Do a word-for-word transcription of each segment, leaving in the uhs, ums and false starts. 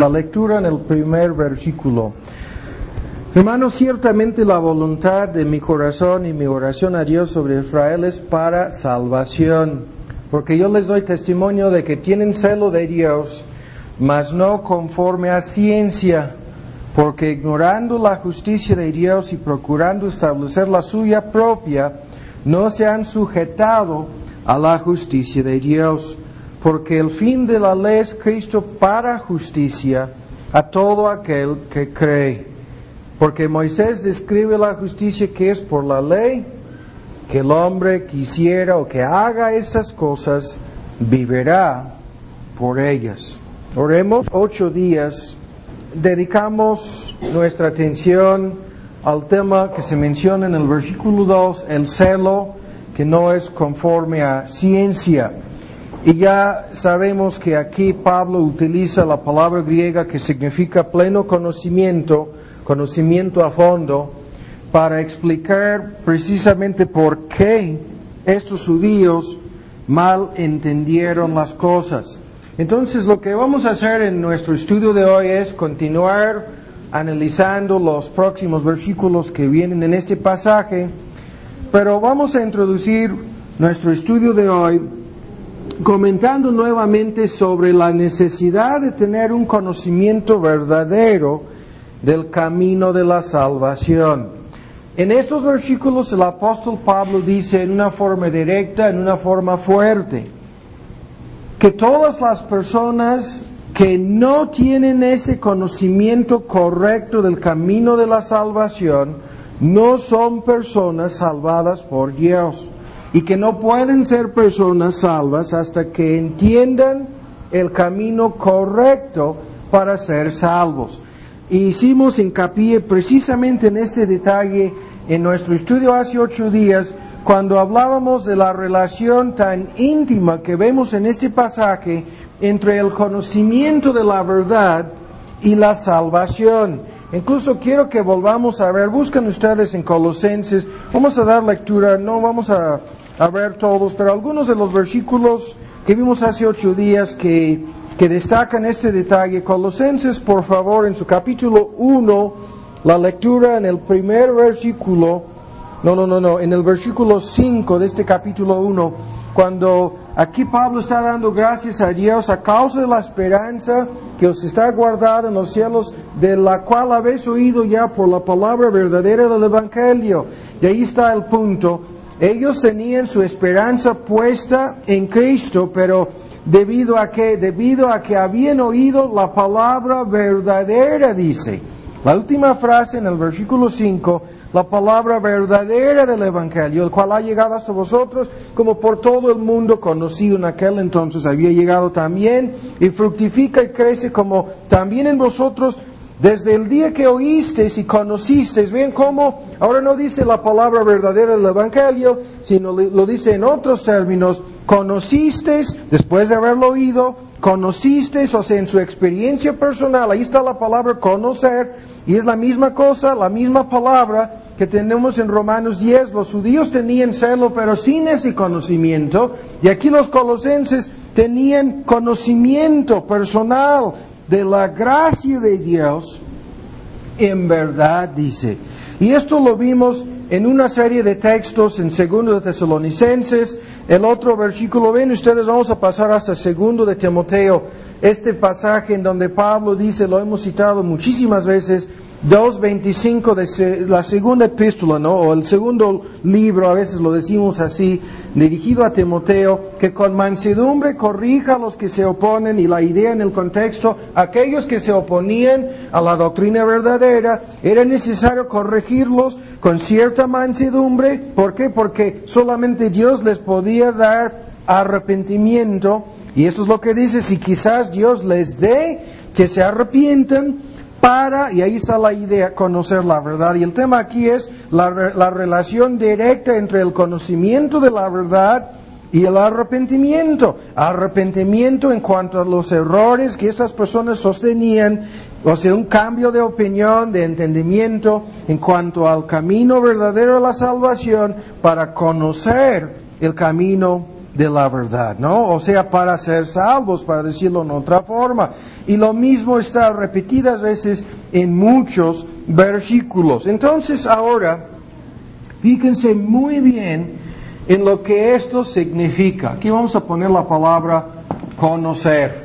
La lectura en el primer versículo. Hermanos, ciertamente la voluntad de mi corazón y mi oración a Dios sobre Israel es para salvación, porque yo les doy testimonio de que tienen celo de Dios, mas no conforme a ciencia, porque ignorando la justicia de Dios y procurando establecer la suya propia, no se han sujetado a la justicia de Dios, porque el fin de la ley es Cristo para justicia a todo aquel que cree. Porque Moisés describe la justicia que es por la ley, que el hombre quisiera o que haga estas cosas, vivirá por ellas. Oremos. Ocho días dedicamos nuestra atención al tema que se menciona en el versículo dos, el celo que no es conforme a ciencia. Y ya sabemos que aquí Pablo utiliza la palabra griega que significa pleno conocimiento, conocimiento a fondo, para explicar precisamente por qué estos judíos mal entendieron las cosas. Entonces, lo que vamos a hacer en nuestro estudio de hoy es continuar analizando los próximos versículos que vienen en este pasaje, pero vamos a introducir nuestro estudio de hoy comentando nuevamente sobre la necesidad de tener un conocimiento verdadero del camino de la salvación. En estos versículos el apóstol Pablo dice en una forma directa, en una forma fuerte, que todas las personas que no tienen ese conocimiento correcto del camino de la salvación no son personas salvadas por Dios, y que no pueden ser personas salvas hasta que entiendan el camino correcto para ser salvos. Hicimos hincapié precisamente en este detalle en nuestro estudio hace ocho días, cuando hablábamos de la relación tan íntima que vemos en este pasaje entre el conocimiento de la verdad y la salvación. Incluso quiero que volvamos a ver, buscan ustedes en Colosenses, vamos a dar lectura, no vamos a, a ver todos, pero algunos de los versículos que vimos hace ocho días que que destacan este detalle. Colosenses, por favor, en su capítulo uno, la lectura en el primer versículo, no, no, no, no, en el versículo cinco de este capítulo uno, cuando aquí Pablo está dando gracias a Dios a causa de la esperanza que os está guardada en los cielos, de la cual habéis oído ya por la palabra verdadera del Evangelio. Y ahí está el punto. Ellos tenían su esperanza puesta en Cristo, pero ¿debido a qué? Debido a que habían oído la palabra verdadera, dice. La última frase en el versículo cinco, la palabra verdadera del Evangelio, el cual ha llegado hasta vosotros, como por todo el mundo conocido en aquel entonces había llegado también, y fructifica y crece como también en vosotros, desde el día que oísteis y conocisteis. ¿Ven cómo? Ahora no dice la palabra verdadera del Evangelio, sino lo dice en otros términos. Conocisteis, después de haberlo oído, conocisteis, o sea, en su experiencia personal. Ahí está la palabra conocer, y es la misma cosa, la misma palabra que tenemos en Romanos diez. Los judíos tenían celo, pero sin ese conocimiento. Y aquí los colosenses tenían conocimiento personal de la gracia de Dios, en verdad, dice. Y esto lo vimos en una serie de textos en Segundo de Tesalonicenses. El otro versículo, ven ustedes, vamos a pasar hasta Segundo de Timoteo, este pasaje en donde Pablo dice, lo hemos citado muchísimas veces, dos veinticinco de la segunda epístola, ¿no? O el segundo libro, a veces lo decimos así, dirigido a Timoteo, que con mansedumbre corrija a los que se oponen. Y la idea en el contexto, aquellos que se oponían a la doctrina verdadera, era necesario corregirlos con cierta mansedumbre. ¿Por qué? Porque solamente Dios les podía dar arrepentimiento. Y esto es lo que dice, si quizás Dios les dé que se arrepientan, para, y ahí está la idea, conocer la verdad. Y el tema aquí es la, la relación directa entre el conocimiento de la verdad y el arrepentimiento. Arrepentimiento en cuanto a los errores que estas personas sostenían, o sea, un cambio de opinión, de entendimiento en cuanto al camino verdadero de la salvación, para conocer el camino de la verdad, ¿no? O sea, para ser salvos, para decirlo en otra forma. Y lo mismo está repetidas veces en muchos versículos. Entonces, ahora, fíjense muy bien en lo que esto significa. Aquí vamos a poner la palabra conocer.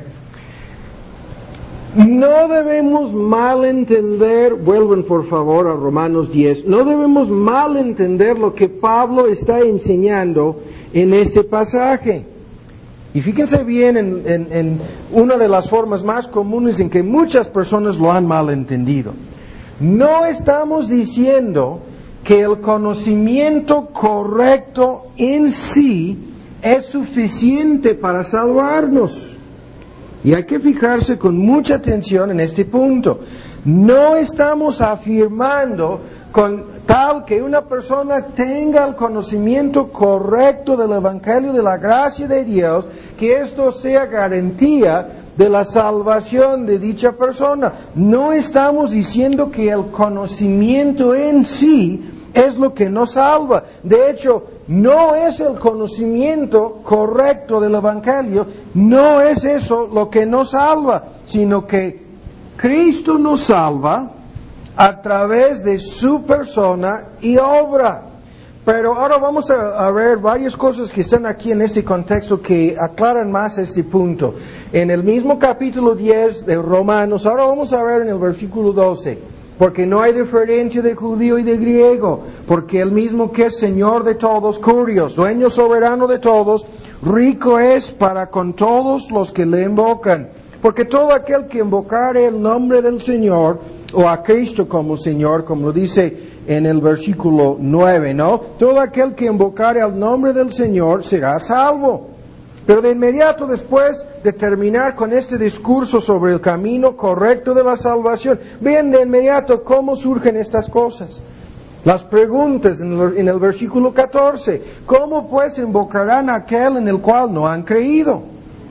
No debemos malentender, vuelven por favor a Romanos diez, no debemos malentender lo que Pablo está enseñando en este pasaje. Y fíjense bien en, en, en una de las formas más comunes en que muchas personas lo han malentendido. No estamos diciendo que el conocimiento correcto en sí es suficiente para salvarnos. Y hay que fijarse con mucha atención en este punto. No estamos afirmando con tal que una persona tenga el conocimiento correcto del Evangelio de la gracia de Dios, que esto sea garantía de la salvación de dicha persona. No estamos diciendo que el conocimiento en sí es lo que nos salva. De hecho, no es el conocimiento correcto del Evangelio, no es eso lo que nos salva, sino que Cristo nos salva a través de su persona y obra. Pero ahora vamos a, a ver varias cosas que están aquí en este contexto que aclaran más este punto. En el mismo capítulo diez de Romanos, ahora vamos a ver en el versículo doce. Porque no hay diferencia de judío y de griego, porque el mismo que es Señor de todos, curios, dueño soberano de todos, rico es para con todos los que le invocan. Porque todo aquel que invocare el nombre del Señor, o a Cristo como Señor, como lo dice en el versículo nueve, ¿no? Todo aquel que invocare el nombre del Señor será salvo. Pero de inmediato después de terminar con este discurso sobre el camino correcto de la salvación, vean de inmediato cómo surgen estas cosas. Las preguntas en el, en el versículo catorce. ¿Cómo pues invocarán a aquel en el cual no han creído?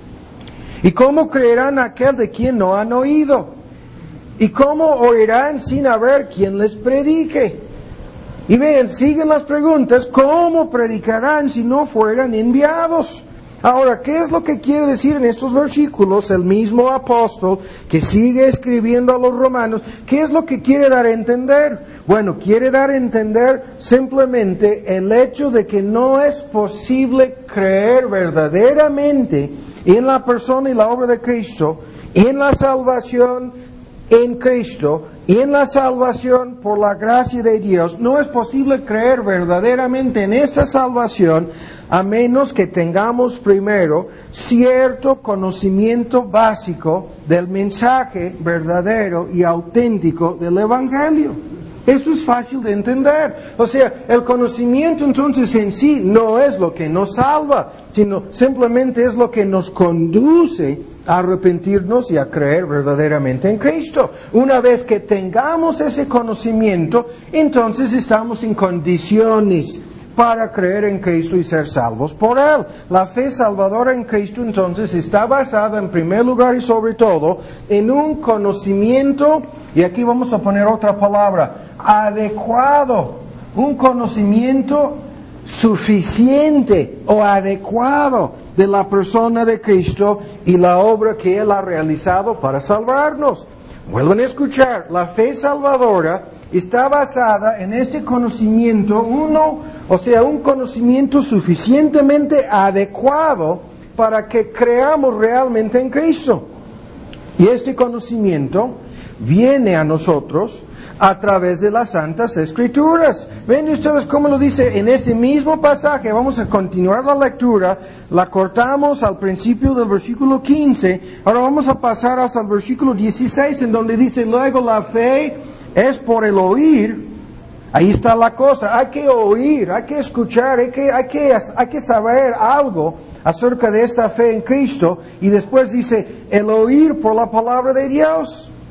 ¿Y cómo creerán a aquel de quien no han oído? ¿Y cómo oirán sin haber quien les predique? Y vean, siguen las preguntas. ¿Cómo predicarán si no fueran enviados? Ahora, ¿qué es lo que quiere decir en estos versículos el mismo apóstol que sigue escribiendo a los romanos? ¿Qué es lo que quiere dar a entender? Bueno, quiere dar a entender simplemente el hecho de que no es posible creer verdaderamente en la persona y la obra de Cristo, en la salvación en Cristo, y en la salvación por la gracia de Dios. No es posible creer verdaderamente en esta salvación a menos que tengamos primero cierto conocimiento básico del mensaje verdadero y auténtico del Evangelio. Eso es fácil de entender. O sea, el conocimiento entonces en sí no es lo que nos salva, sino simplemente es lo que nos conduce a arrepentirnos y a creer verdaderamente en Cristo. Una vez que tengamos ese conocimiento, entonces estamos en condiciones para creer en Cristo y ser salvos por Él. La fe salvadora en Cristo entonces está basada en primer lugar y sobre todo en un conocimiento, y aquí vamos a poner otra palabra, adecuado, un conocimiento suficiente o adecuado de la persona de Cristo y la obra que Él ha realizado para salvarnos. Vuelven a escuchar, la fe salvadora está basada en este conocimiento, uno, o sea, un conocimiento suficientemente adecuado para que creamos realmente en Cristo. Y este conocimiento viene a nosotros a través de las Santas Escrituras. Ven ustedes cómo lo dice en este mismo pasaje. Vamos a continuar la lectura. La cortamos al principio del versículo quince. Ahora vamos a pasar hasta el versículo dieciséis, en donde dice, luego la fe es por el oír. Ahí está la cosa. Hay que oír, hay que escuchar, hay que, hay que, hay que saber algo acerca de esta fe en Cristo. Y después dice, el oír por la palabra de Dios.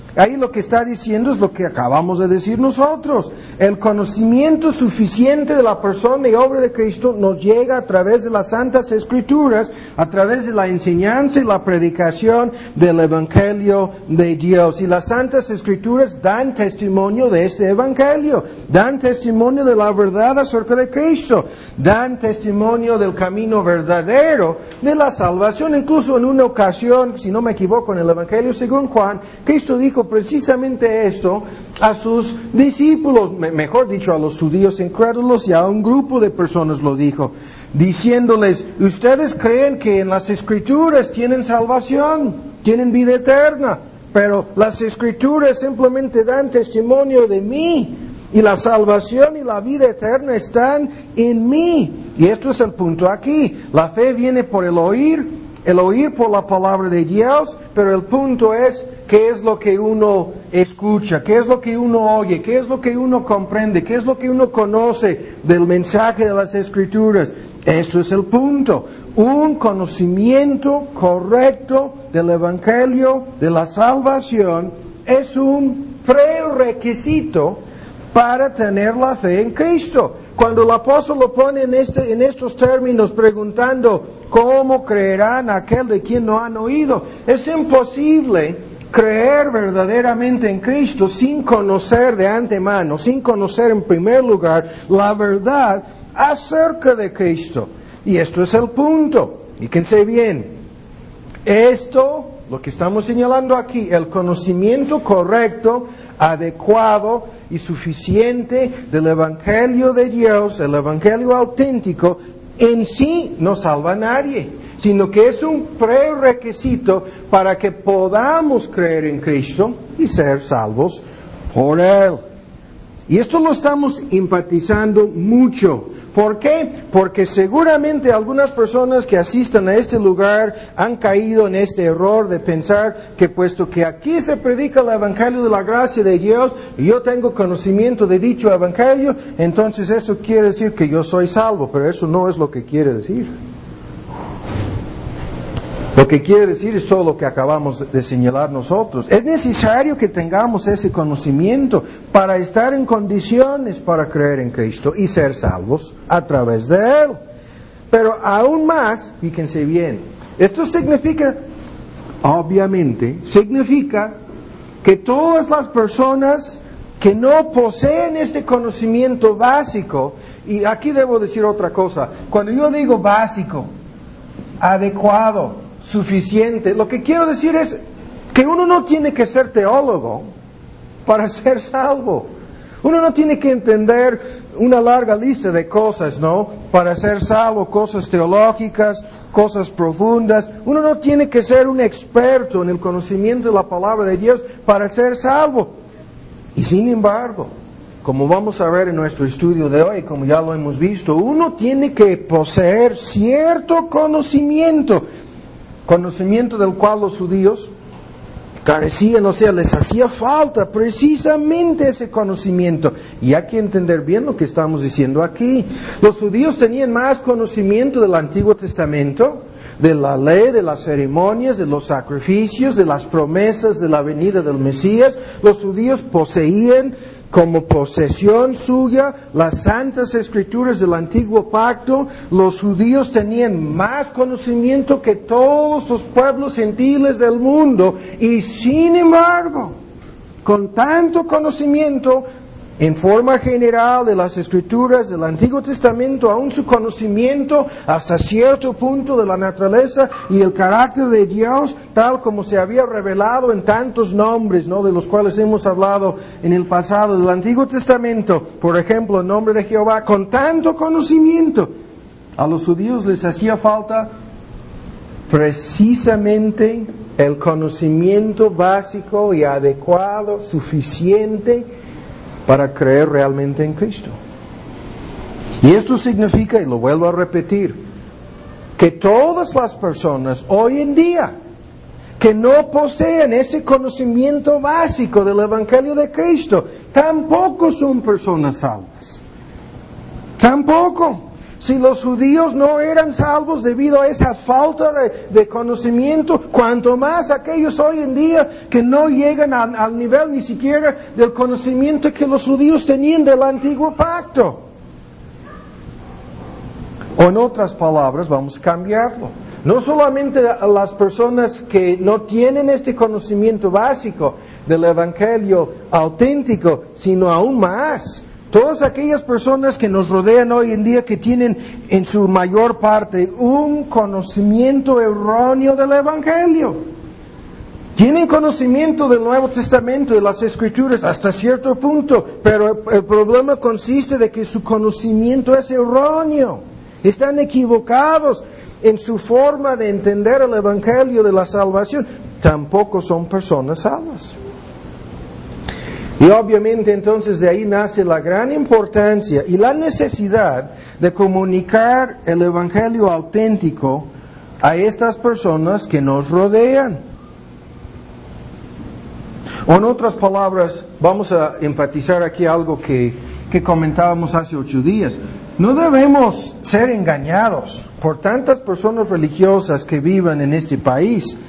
Ahí lo que está diciendo es lo que acabamos de decir nosotros. El conocimiento suficiente de la persona y obra de Cristo nos llega a través de las Santas Escrituras, a través de la enseñanza y la predicación del Evangelio de Dios. Y las Santas Escrituras dan testimonio de este Evangelio, dan testimonio de la verdad acerca de Cristo, dan testimonio del camino verdadero de la salvación. Incluso en una ocasión, si no me equivoco, en el Evangelio según Juan, Cristo dijo precisamente esto a sus discípulos, mejor dicho, a los judíos incrédulos, y a un grupo de personas lo dijo, diciéndoles: ustedes creen que en las Escrituras tienen salvación, tienen vida eterna, pero las Escrituras simplemente dan testimonio de mí, y la salvación y la vida eterna están en mí. Y esto es el punto aquí. La fe viene por el oír, el oír por la palabra de Dios, pero el punto es: ¿qué es lo que uno escucha? ¿Qué es lo que uno oye? ¿Qué es lo que uno comprende? ¿Qué es lo que uno conoce del mensaje de las Escrituras? Eso es el punto. Un conocimiento correcto del Evangelio, de la salvación, es un prerequisito para tener la fe en Cristo. Cuando el apóstol lo pone en, este, en estos términos, preguntando: ¿cómo creerán aquel de quien no han oído? Es imposible creer verdaderamente en Cristo sin conocer de antemano, sin conocer en primer lugar la verdad acerca de Cristo. Y esto es el punto. Fíjense bien. Esto, lo que estamos señalando aquí, el conocimiento correcto, adecuado y suficiente del Evangelio de Dios, el Evangelio auténtico, en sí no salva a nadie, sino que es un prerequisito para que podamos creer en Cristo y ser salvos por Él. Y esto lo estamos enfatizando mucho. ¿Por qué? Porque seguramente algunas personas que asistan a este lugar han caído en este error de pensar que puesto que aquí se predica el Evangelio de la gracia de Dios y yo tengo conocimiento de dicho Evangelio, entonces esto quiere decir que yo soy salvo, pero eso no es lo que quiere decir. Lo que quiere decir es todo lo que acabamos de señalar nosotros. Es necesario que tengamos ese conocimiento para estar en condiciones para creer en Cristo y ser salvos a través de Él. Pero aún más, fíjense bien, esto significa, obviamente, significa que todas las personas que no poseen este conocimiento básico, y aquí debo decir otra cosa, cuando yo digo básico, adecuado, suficiente, lo que quiero decir es que uno no tiene que ser teólogo para ser salvo. Uno no tiene que entender una larga lista de cosas, ¿no? Para ser salvo, cosas teológicas, cosas profundas. Uno no tiene que ser un experto en el conocimiento de la palabra de Dios para ser salvo. Y sin embargo, como vamos a ver en nuestro estudio de hoy, como ya lo hemos visto, uno tiene que poseer cierto conocimiento, conocimiento del cual los judíos carecían, o sea, les hacía falta precisamente ese conocimiento. Y hay que entender bien lo que estamos diciendo aquí. Los judíos tenían más conocimiento del Antiguo Testamento, de la ley, de las ceremonias, de los sacrificios, de las promesas de la venida del Mesías. Los judíos poseían como posesión suya las santas escrituras del antiguo pacto. Los judíos tenían más conocimiento que todos los pueblos gentiles del mundo, y sin embargo, con tanto conocimiento en forma general de las escrituras del Antiguo Testamento, aún su conocimiento hasta cierto punto de la naturaleza y el carácter de Dios, tal como se había revelado en tantos nombres, ¿no?, de los cuales hemos hablado en el pasado del Antiguo Testamento, por ejemplo, el nombre de Jehová, con tanto conocimiento, a los judíos les hacía falta precisamente el conocimiento básico y adecuado, suficiente, para creer realmente en Cristo. Y esto significa, y lo vuelvo a repetir, que todas las personas hoy en día que no poseen ese conocimiento básico del Evangelio de Cristo, tampoco son personas salvas. Tampoco. Si los judíos no eran salvos debido a esa falta de, de conocimiento, cuanto más aquellos hoy en día que no llegan a, al nivel ni siquiera del conocimiento que los judíos tenían del antiguo pacto. O en otras palabras, vamos a cambiarlo. No solamente a las personas que no tienen este conocimiento básico del Evangelio auténtico, sino aún más. Todas aquellas personas que nos rodean hoy en día que tienen en su mayor parte un conocimiento erróneo del Evangelio. Tienen conocimiento del Nuevo Testamento, de las Escrituras hasta cierto punto, pero el problema consiste de que su conocimiento es erróneo. Están equivocados en su forma de entender el Evangelio de la salvación. Tampoco son personas salvas. Y obviamente entonces de ahí nace la gran importancia y la necesidad de comunicar el Evangelio auténtico a estas personas que nos rodean. O en otras palabras, vamos a enfatizar aquí algo que, que comentábamos hace ocho días. No debemos ser engañados por tantas personas religiosas que vivan en este país.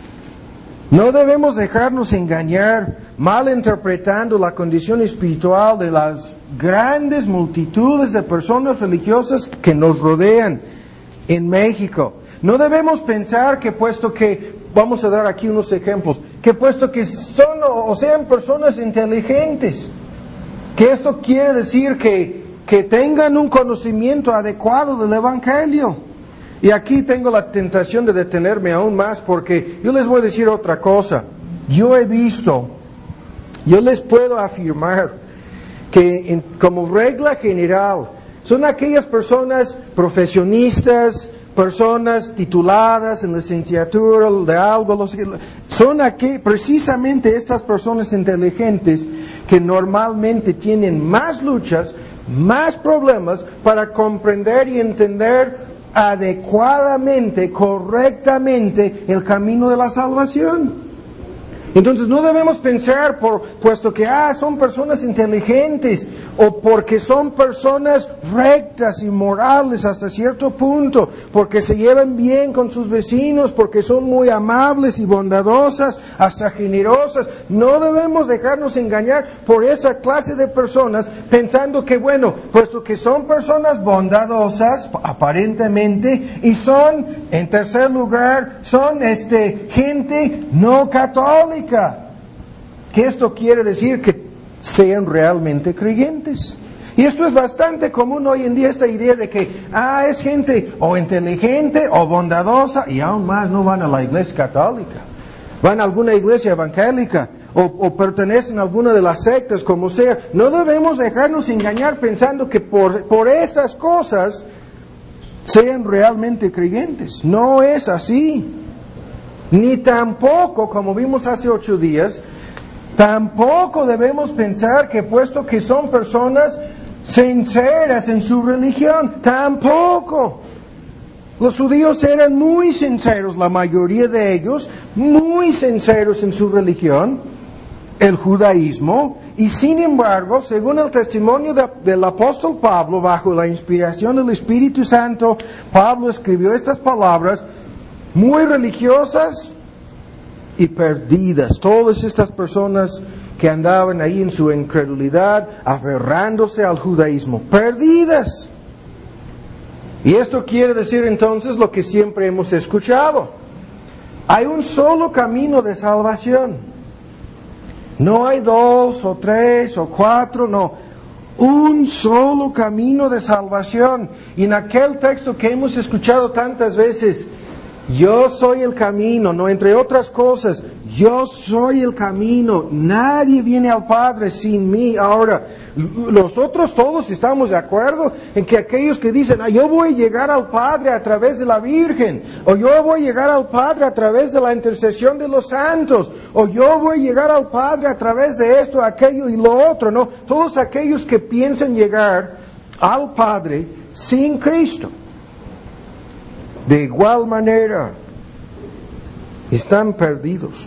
No debemos dejarnos engañar malinterpretando la condición espiritual de las grandes multitudes de personas religiosas que nos rodean en México. No debemos pensar que puesto que, vamos a dar aquí unos ejemplos, que puesto que son o sean personas inteligentes, que esto quiere decir que, que tengan un conocimiento adecuado del Evangelio. Y aquí tengo la tentación de detenerme aún más porque yo les voy a decir otra cosa. Yo he visto, yo les puedo afirmar que en, como regla general son aquellas personas profesionistas, personas tituladas en licenciatura de algo, los, son aquí precisamente estas personas inteligentes que normalmente tienen más luchas, más problemas para comprender y entender adecuadamente, correctamente el camino de la salvación. Entonces no debemos pensar por puesto que ah, son personas inteligentes o porque son personas rectas y morales hasta cierto punto, porque se llevan bien con sus vecinos, porque son muy amables y bondadosas, hasta generosas. No debemos dejarnos engañar por esa clase de personas pensando que bueno, puesto que son personas bondadosas aparentemente y son en tercer lugar son este gente no católica. Que esto quiere decir que sean realmente creyentes. Y esto es bastante común hoy en día, esta idea de que, ah, es gente o inteligente o bondadosa y aún más no van a la iglesia católica. Van a alguna iglesia evangélica o, o pertenecen a alguna de las sectas, como sea. No debemos dejarnos engañar pensando que por, por estas cosas sean realmente creyentes. No es así. Ni tampoco, como vimos hace ocho días, tampoco debemos pensar que puesto que son personas sinceras en su religión, tampoco. Los judíos eran muy sinceros, la mayoría de ellos, muy sinceros en su religión, el judaísmo, y sin embargo, según el testimonio de, del apóstol Pablo, bajo la inspiración del Espíritu Santo, Pablo escribió estas palabras, muy religiosas y perdidas. Todas estas personas que andaban ahí en su incredulidad, aferrándose al judaísmo, perdidas. Y esto quiere decir entonces lo que siempre hemos escuchado. Hay un solo camino de salvación. No hay dos o tres o cuatro, no. Un solo camino de salvación. Y en aquel texto que hemos escuchado tantas veces, yo soy el camino, no entre otras cosas, yo soy el camino, nadie viene al Padre sin mí. Ahora, nosotros todos estamos de acuerdo en que aquellos que dicen, ah, yo voy a llegar al Padre a través de la Virgen, o yo voy a llegar al Padre a través de la intercesión de los santos, o yo voy a llegar al Padre a través de esto, aquello y lo otro, no, todos aquellos que piensan llegar al Padre sin Cristo. De igual manera, están perdidos.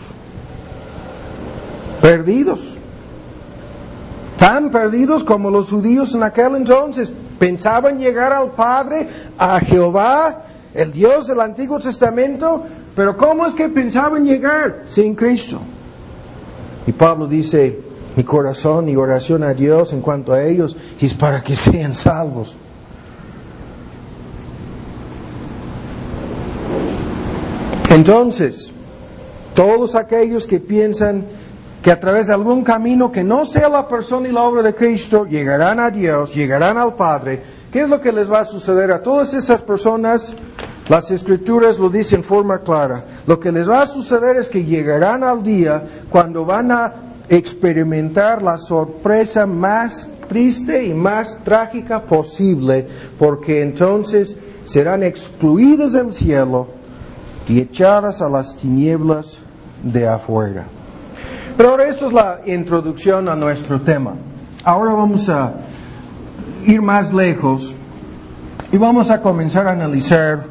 Perdidos. Tan perdidos como los judíos en aquel entonces. Pensaban llegar al Padre, a Jehová, el Dios del Antiguo Testamento, pero ¿cómo es que pensaban llegar? Sin Cristo. Y Pablo dice, mi corazón y oración a Dios en cuanto a ellos es para que sean salvos. Entonces, todos aquellos que piensan que a través de algún camino que no sea la persona y la obra de Cristo, llegarán a Dios, llegarán al Padre, ¿qué es lo que les va a suceder a todas esas personas? Las Escrituras lo dicen en forma clara. Lo que les va a suceder es que llegarán al día cuando van a experimentar la sorpresa más triste y más trágica posible, porque entonces serán excluidos del cielo y echadas a las tinieblas de afuera. Pero ahora esto es la introducción a nuestro tema. Ahora vamos a ir más lejos y vamos a comenzar a analizar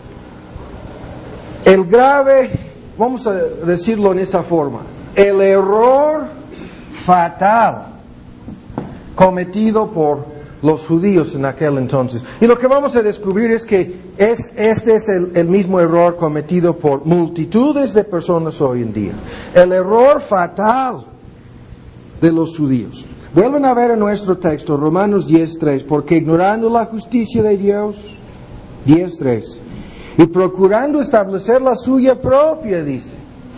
el grave, vamos a decirlo en esta forma, el error fatal cometido por los judíos en aquel entonces. Y lo que vamos a descubrir es que es, este es el, el mismo error cometido por multitudes de personas hoy en día. El error fatal de los judíos. Vuelven a ver en nuestro texto, Romanos diez tres, porque ignorando la justicia de Dios, diez tres, y procurando establecer la suya propia, dice,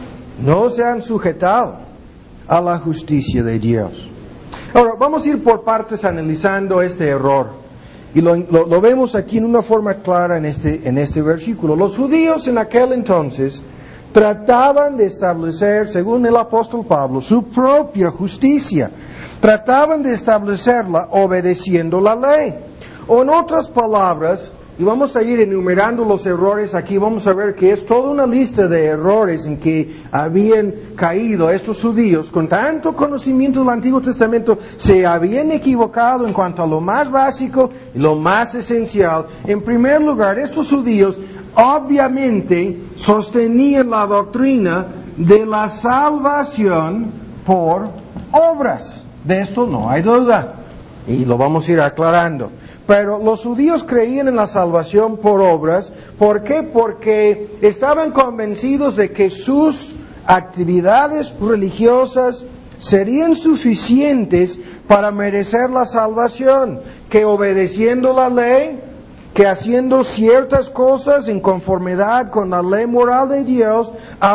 no se han sujetado a la justicia de Dios. Ahora, vamos a ir por partes analizando este error. Y lo, lo, lo vemos aquí en una forma clara en este, en este versículo. Los judíos en aquel entonces trataban de establecer, según el apóstol Pablo, su propia justicia. Trataban de establecerla obedeciendo la ley. O en otras palabras, y vamos a ir enumerando los errores aquí, vamos a ver que es toda una lista de errores en que habían caído estos judíos con tanto conocimiento del Antiguo Testamento, se habían equivocado en cuanto a lo más básico y lo más esencial. En primer lugar, estos judíos obviamente sostenían la doctrina de la salvación por obras. De esto no hay duda, y lo vamos a ir aclarando. Pero los judíos creían en la salvación por obras. ¿Por qué? Porque estaban convencidos de que sus actividades religiosas serían suficientes para merecer la salvación. Que obedeciendo la ley, que haciendo ciertas cosas en conformidad con la ley moral de Dios,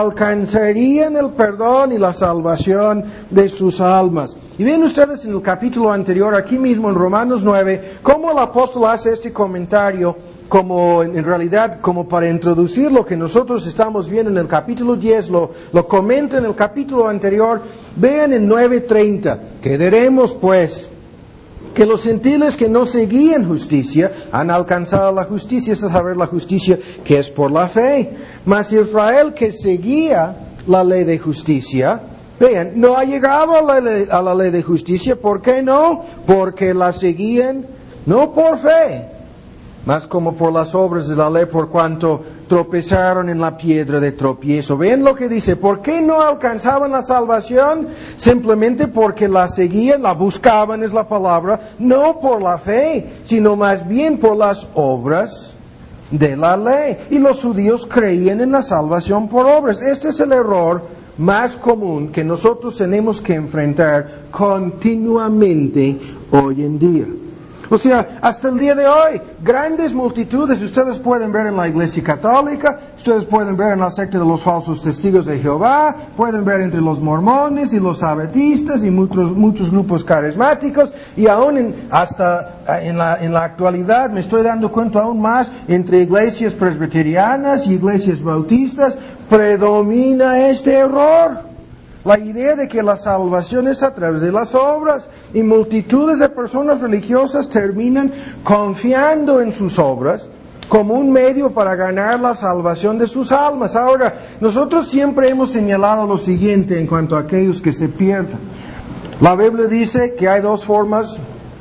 alcanzarían el perdón y la salvación de sus almas. Y ven ustedes en el capítulo anterior, aquí mismo en Romanos nueve, cómo el apóstol hace este comentario, como en realidad, como para introducir lo que nosotros estamos viendo en el capítulo diez, lo, lo comenta en el capítulo anterior. Vean en nueve treinta, que diremos pues, que los gentiles que no seguían justicia han alcanzado la justicia, es saber la justicia que es por la fe. Mas Israel que seguía la ley de justicia, vean, no ha llegado a la, ley, a la ley de justicia. ¿Por qué no? Porque la seguían no por fe, mas como por las obras de la ley, por cuanto tropezaron en la piedra de tropiezo. ¿Ven lo que dice? ¿Por qué no alcanzaban la salvación? Simplemente porque la seguían, la buscaban es la palabra, no por la fe, sino más bien por las obras de la ley. Y los judíos creían en la salvación por obras. Este es el error más común que nosotros tenemos que enfrentar continuamente hoy en día. O sea, hasta el día de hoy, grandes multitudes, ustedes pueden ver en la Iglesia Católica, ustedes pueden ver en la secta de los falsos testigos de Jehová, pueden ver entre los mormones y los adventistas y muchos, muchos grupos carismáticos, y aún en, hasta en la, en la actualidad me estoy dando cuenta aún más entre iglesias presbiterianas y iglesias bautistas, predomina este error. La idea de que la salvación es a través de las obras, y multitudes de personas religiosas terminan confiando en sus obras como un medio para ganar la salvación de sus almas. Ahora, nosotros siempre hemos señalado lo siguiente en cuanto a aquellos que se pierden. La Biblia dice que hay dos formas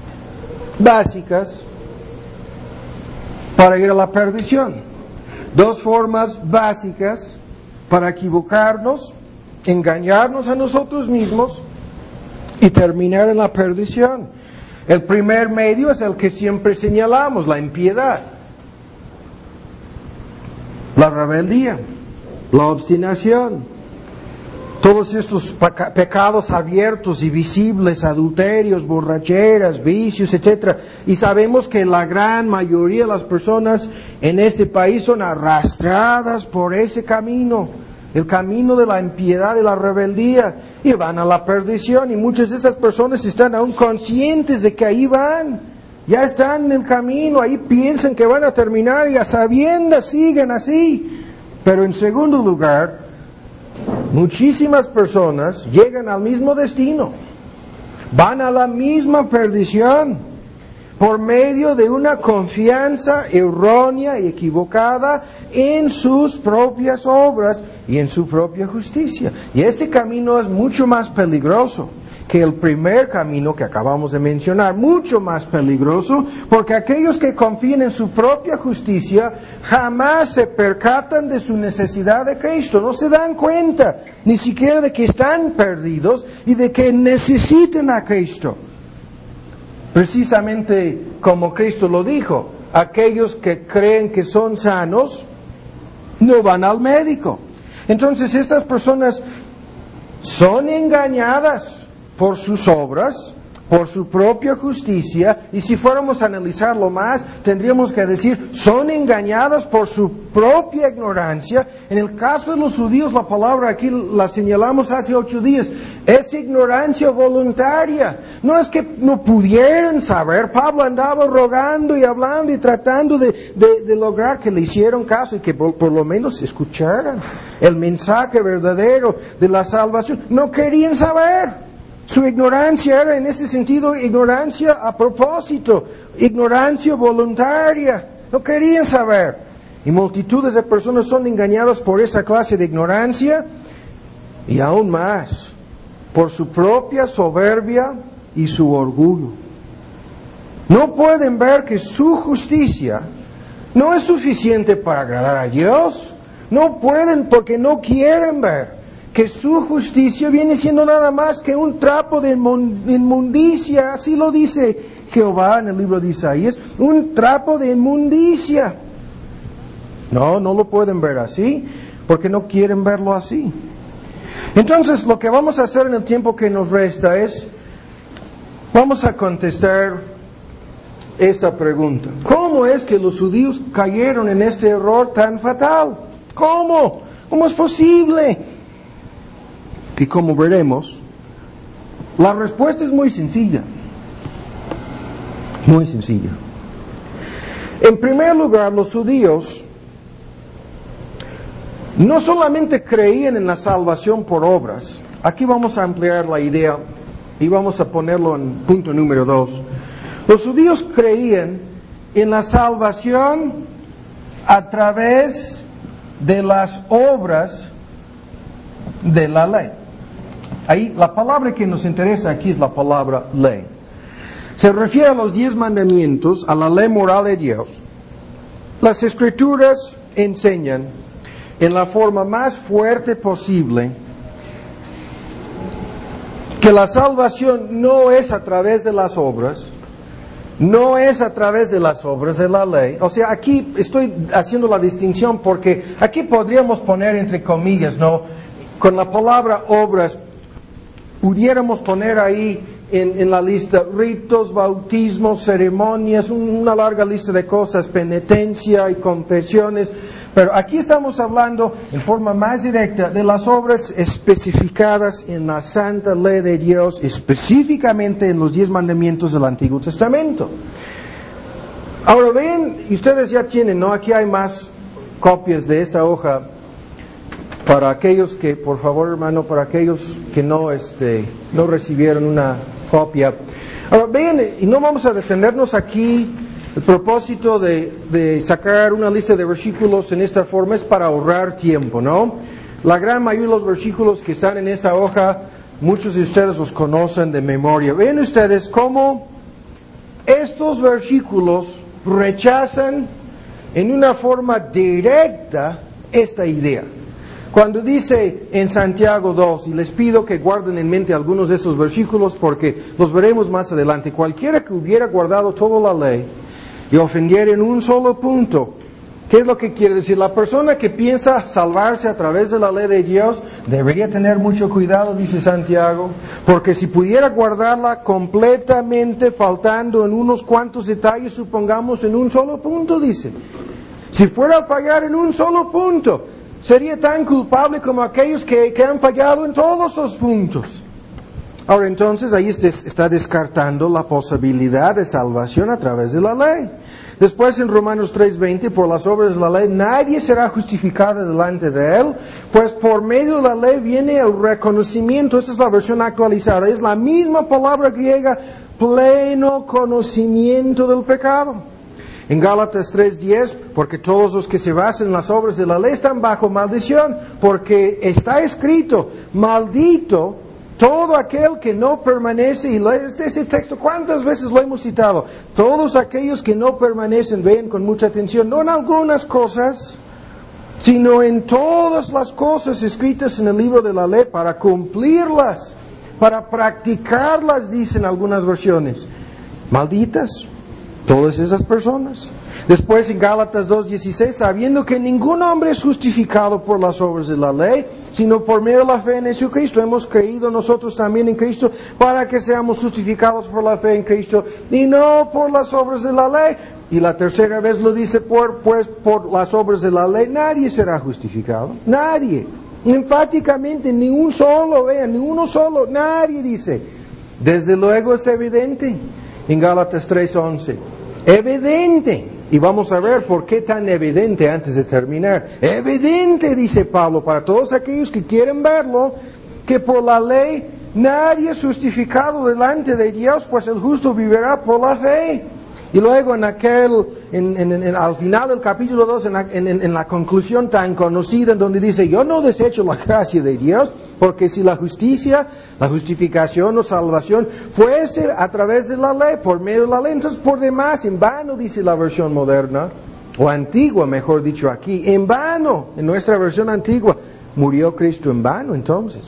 básicas para ir a la perdición. Dos formas básicas para equivocarnos, engañarnos a nosotros mismos y terminar en la perdición. El primer medio es el que siempre señalamos, la impiedad, la rebeldía, la obstinación. Todos estos pecados abiertos y visibles, adulterios, borracheras, vicios, etcétera. Y sabemos que la gran mayoría de las personas en este país son arrastradas por ese camino, el camino de la impiedad y la rebeldía, y van a la perdición. Y muchas de esas personas están aún conscientes de que ahí van, ya están en el camino, ahí piensan que van a terminar y a sabiendas siguen así. Pero en segundo lugar, muchísimas personas llegan al mismo destino, van a la misma perdición por medio de una confianza errónea y equivocada en sus propias obras y en su propia justicia. Y este camino es mucho más peligroso que el primer camino que acabamos de mencionar, mucho más peligroso, porque aquellos que confían en su propia justicia jamás se percatan de su necesidad de Cristo, no se dan cuenta ni siquiera de que están perdidos y de que necesitan a Cristo. Precisamente como Cristo lo dijo, aquellos que creen que son sanos no van al médico. Entonces estas personas son engañadas por sus obras, por su propia justicia, y si fuéramos a analizarlo más, tendríamos que decir, son engañadas por su propia ignorancia. En el caso de los judíos, la palabra aquí la señalamos hace ocho días, es ignorancia voluntaria. No es que no pudieran saber, Pablo andaba rogando y hablando y tratando de, de, de lograr que le hicieran caso y que por, por lo menos escucharan el mensaje verdadero de la salvación. No querían saber. Su ignorancia era en ese sentido ignorancia a propósito, ignorancia voluntaria. No querían saber. Y multitudes de personas son engañadas por esa clase de ignorancia y aún más por su propia soberbia y su orgullo. No pueden ver que su justicia no es suficiente para agradar a Dios. No pueden porque no quieren ver que su justicia viene siendo nada más que un trapo de inmundicia, así lo dice Jehová en el libro de Isaías, un trapo de inmundicia. No, no lo pueden ver así, porque no quieren verlo así. Entonces, lo que vamos a hacer en el tiempo que nos resta es, vamos a contestar esta pregunta. ¿Cómo es que los judíos cayeron en este error tan fatal? ¿Cómo? ¿Cómo es posible? Y como veremos, la respuesta es muy sencilla. Muy sencilla. En primer lugar, los judíos no solamente creían en la salvación por obras. Aquí vamos a ampliar la idea y vamos a ponerlo en punto número dos. Los judíos creían en la salvación a través de las obras de la ley. Ahí, la palabra que nos interesa aquí es la palabra ley. Se refiere a los diez mandamientos, a la ley moral de Dios. Las Escrituras enseñan en la forma más fuerte posible que la salvación no es a través de las obras, no es a través de las obras de la ley. O sea, aquí estoy haciendo la distinción porque aquí podríamos poner entre comillas, ¿no? Con la palabra obras, pudiéramos poner ahí en, en la lista ritos, bautismos, ceremonias, una larga lista de cosas, penitencia y confesiones. Pero aquí estamos hablando en forma más directa de las obras especificadas en la santa ley de Dios, específicamente en los diez mandamientos del Antiguo Testamento. Ahora ven, y ustedes ya tienen, ¿no? Aquí hay más copias de esta hoja. Para aquellos que, por favor hermano, para aquellos que no, este, no recibieron una copia. Ahora, ven, y no vamos a detenernos aquí. El propósito de, de sacar una lista de versículos en esta forma es para ahorrar tiempo, ¿no? La gran mayoría de los versículos que están en esta hoja, muchos de ustedes los conocen de memoria. Ven ustedes cómo estos versículos rechazan en una forma directa esta idea. Cuando dice en Santiago dos, y les pido que guarden en mente algunos de esos versículos porque los veremos más adelante, cualquiera que hubiera guardado toda la ley y ofendiera en un solo punto, ¿qué es lo que quiere decir? La persona que piensa salvarse a través de la ley de Dios debería tener mucho cuidado, dice Santiago, porque si pudiera guardarla completamente, faltando en unos cuantos detalles, supongamos en un solo punto, dice, si fuera a fallar en un solo punto, sería tan culpable como aquellos que, que han fallado en todos los puntos. Ahora entonces ahí está descartando la posibilidad de salvación a través de la ley. Después en Romanos tres veinte, por las obras de la ley nadie será justificado delante de él, pues por medio de la ley viene el reconocimiento. Esta es la versión actualizada, es la misma palabra griega, pleno conocimiento del pecado. En Gálatas tres diez, porque todos los que se basan en las obras de la ley están bajo maldición, porque está escrito, maldito todo aquel que no permanece, y este texto, ¿cuántas veces lo hemos citado? Todos aquellos que no permanecen, vean con mucha atención, no en algunas cosas, sino en todas las cosas escritas en el libro de la ley, para cumplirlas, para practicarlas, dicen algunas versiones. Malditas todas esas personas. Después en Gálatas dos dieciséis, sabiendo que ningún hombre es justificado por las obras de la ley, sino por medio de la fe en Jesucristo. Hemos creído nosotros también en Cristo para que seamos justificados por la fe en Cristo y no por las obras de la ley. Y la tercera vez lo dice, por, pues por las obras de la ley nadie será justificado. Nadie. Enfáticamente, ni un solo, vean, ni uno solo, nadie dice. Desde luego es evidente en Gálatas tres once. Evidente. Y vamos a ver por qué tan evidente antes de terminar. Evidente, dice Pablo, para todos aquellos que quieren verlo, que por la ley nadie es justificado delante de Dios, pues el justo vivirá por la fe. Y luego en aquel, en, en, en, al final del capítulo dos, en la, en, en la conclusión tan conocida, en donde dice, yo no desecho la gracia de Dios, porque si la justicia, la justificación o salvación fuese a través de la ley, por medio de la ley, entonces por demás, en vano, dice la versión moderna, o antigua, mejor dicho aquí, en vano, en nuestra versión antigua, murió Cristo en vano entonces.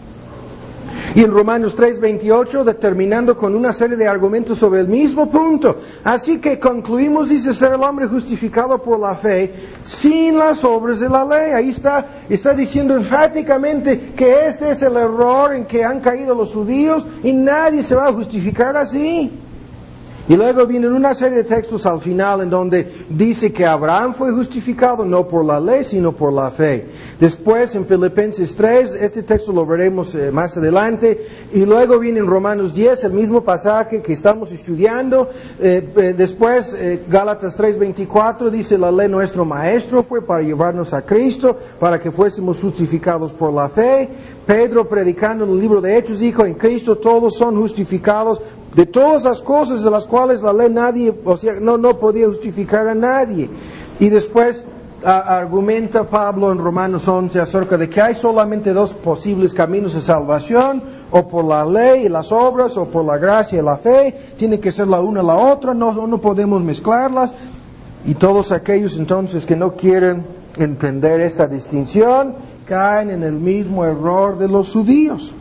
Y en Romanos tres veintiocho, determinando con una serie de argumentos sobre el mismo punto. Así que concluimos, dice, ser el hombre justificado por la fe sin las obras de la ley. Ahí está, está diciendo enfáticamente que este es el error en que han caído los judíos y nadie se va a justificar así. Y luego vienen una serie de textos al final en donde dice que Abraham fue justificado no por la ley, sino por la fe. Después en Filipenses tres, este texto lo veremos eh, más adelante. Y luego viene en Romanos diez, el mismo pasaje que estamos estudiando. Eh, eh, después eh, Gálatas tres veinticuatro dice, la ley nuestro maestro fue para llevarnos a Cristo, para que fuésemos justificados por la fe. Pedro, predicando en el libro de Hechos, dijo, en Cristo todos son justificados de todas las cosas de las cuales la ley nadie, o sea, no, no podía justificar a nadie. Y después a, argumenta Pablo en Romanos once acerca de que hay solamente dos posibles caminos de salvación, o por la ley y las obras, o por la gracia y la fe. Tiene que ser la una o la otra, no, no podemos mezclarlas. Y todos aquellos entonces que no quieren entender esta distinción, caen en el mismo error de los judíos.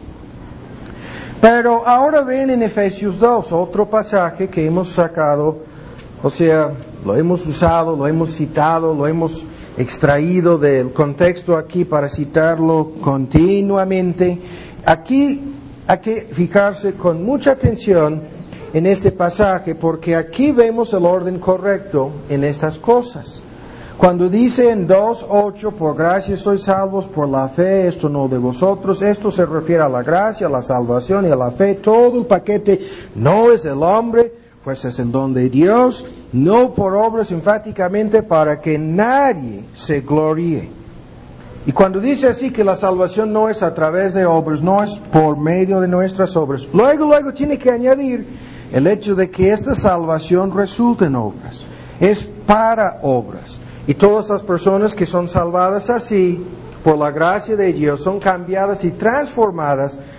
Pero ahora ven en Efesios dos, otro pasaje que hemos sacado, o sea, lo hemos usado, lo hemos citado, lo hemos extraído del contexto aquí para citarlo continuamente. Aquí hay que fijarse con mucha atención en este pasaje, porque aquí vemos el orden correcto en estas cosas. Cuando dice en dos ocho, por gracia sois salvos por la fe, esto no de vosotros, esto se refiere a la gracia, a la salvación y a la fe, todo el paquete no es del hombre, pues es el don de Dios, no por obras, enfáticamente para que nadie se gloríe. Y cuando dice así que la salvación no es a través de obras, no es por medio de nuestras obras, luego, luego tiene que añadir el hecho de que esta salvación resulta en obras, es para obras. Y todas las personas que son salvadas así, por la gracia de Dios, son cambiadas y transformadas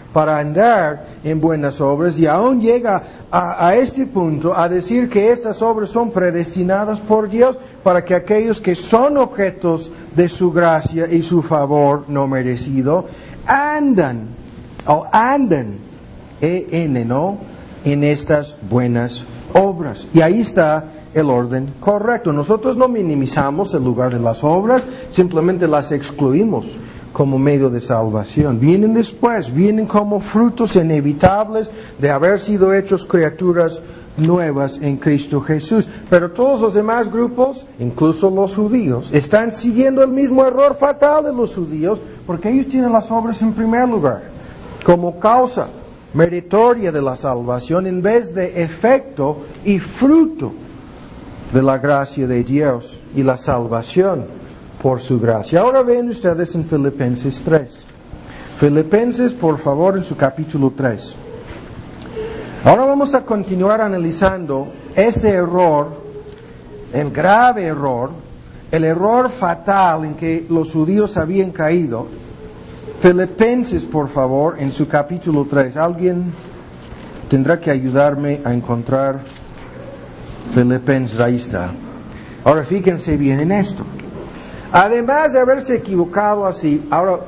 para andar en buenas obras, y aún llega a, a este punto a decir que estas obras son predestinadas por Dios para que aquellos que son objetos de su gracia y su favor no merecido andan o andan en, ¿no? en estas buenas obras. Y ahí está el orden correcto. Nosotros no minimizamos el lugar de las obras, simplemente las excluimos como medio de salvación. Vienen después, vienen como frutos inevitables de haber sido hechos criaturas nuevas en Cristo Jesús. Pero todos los demás grupos, incluso los judíos, están siguiendo el mismo error fatal de los judíos, porque ellos tienen las obras en primer lugar, como causa meritoria de la salvación, en vez de efecto y fruto de la gracia de Dios y la salvación por su gracia. Ahora ven ustedes en Filipenses tres. Filipenses, por favor, en su capítulo tres. Ahora vamos a continuar analizando este error, el grave error, el error fatal en que los judíos habían caído. Filipenses, por favor, en su capítulo tres. Alguien tendrá que ayudarme a encontrar Filipenses. Ahí está. Ahora fíjense bien en esto. Además de haberse equivocado así, ahora,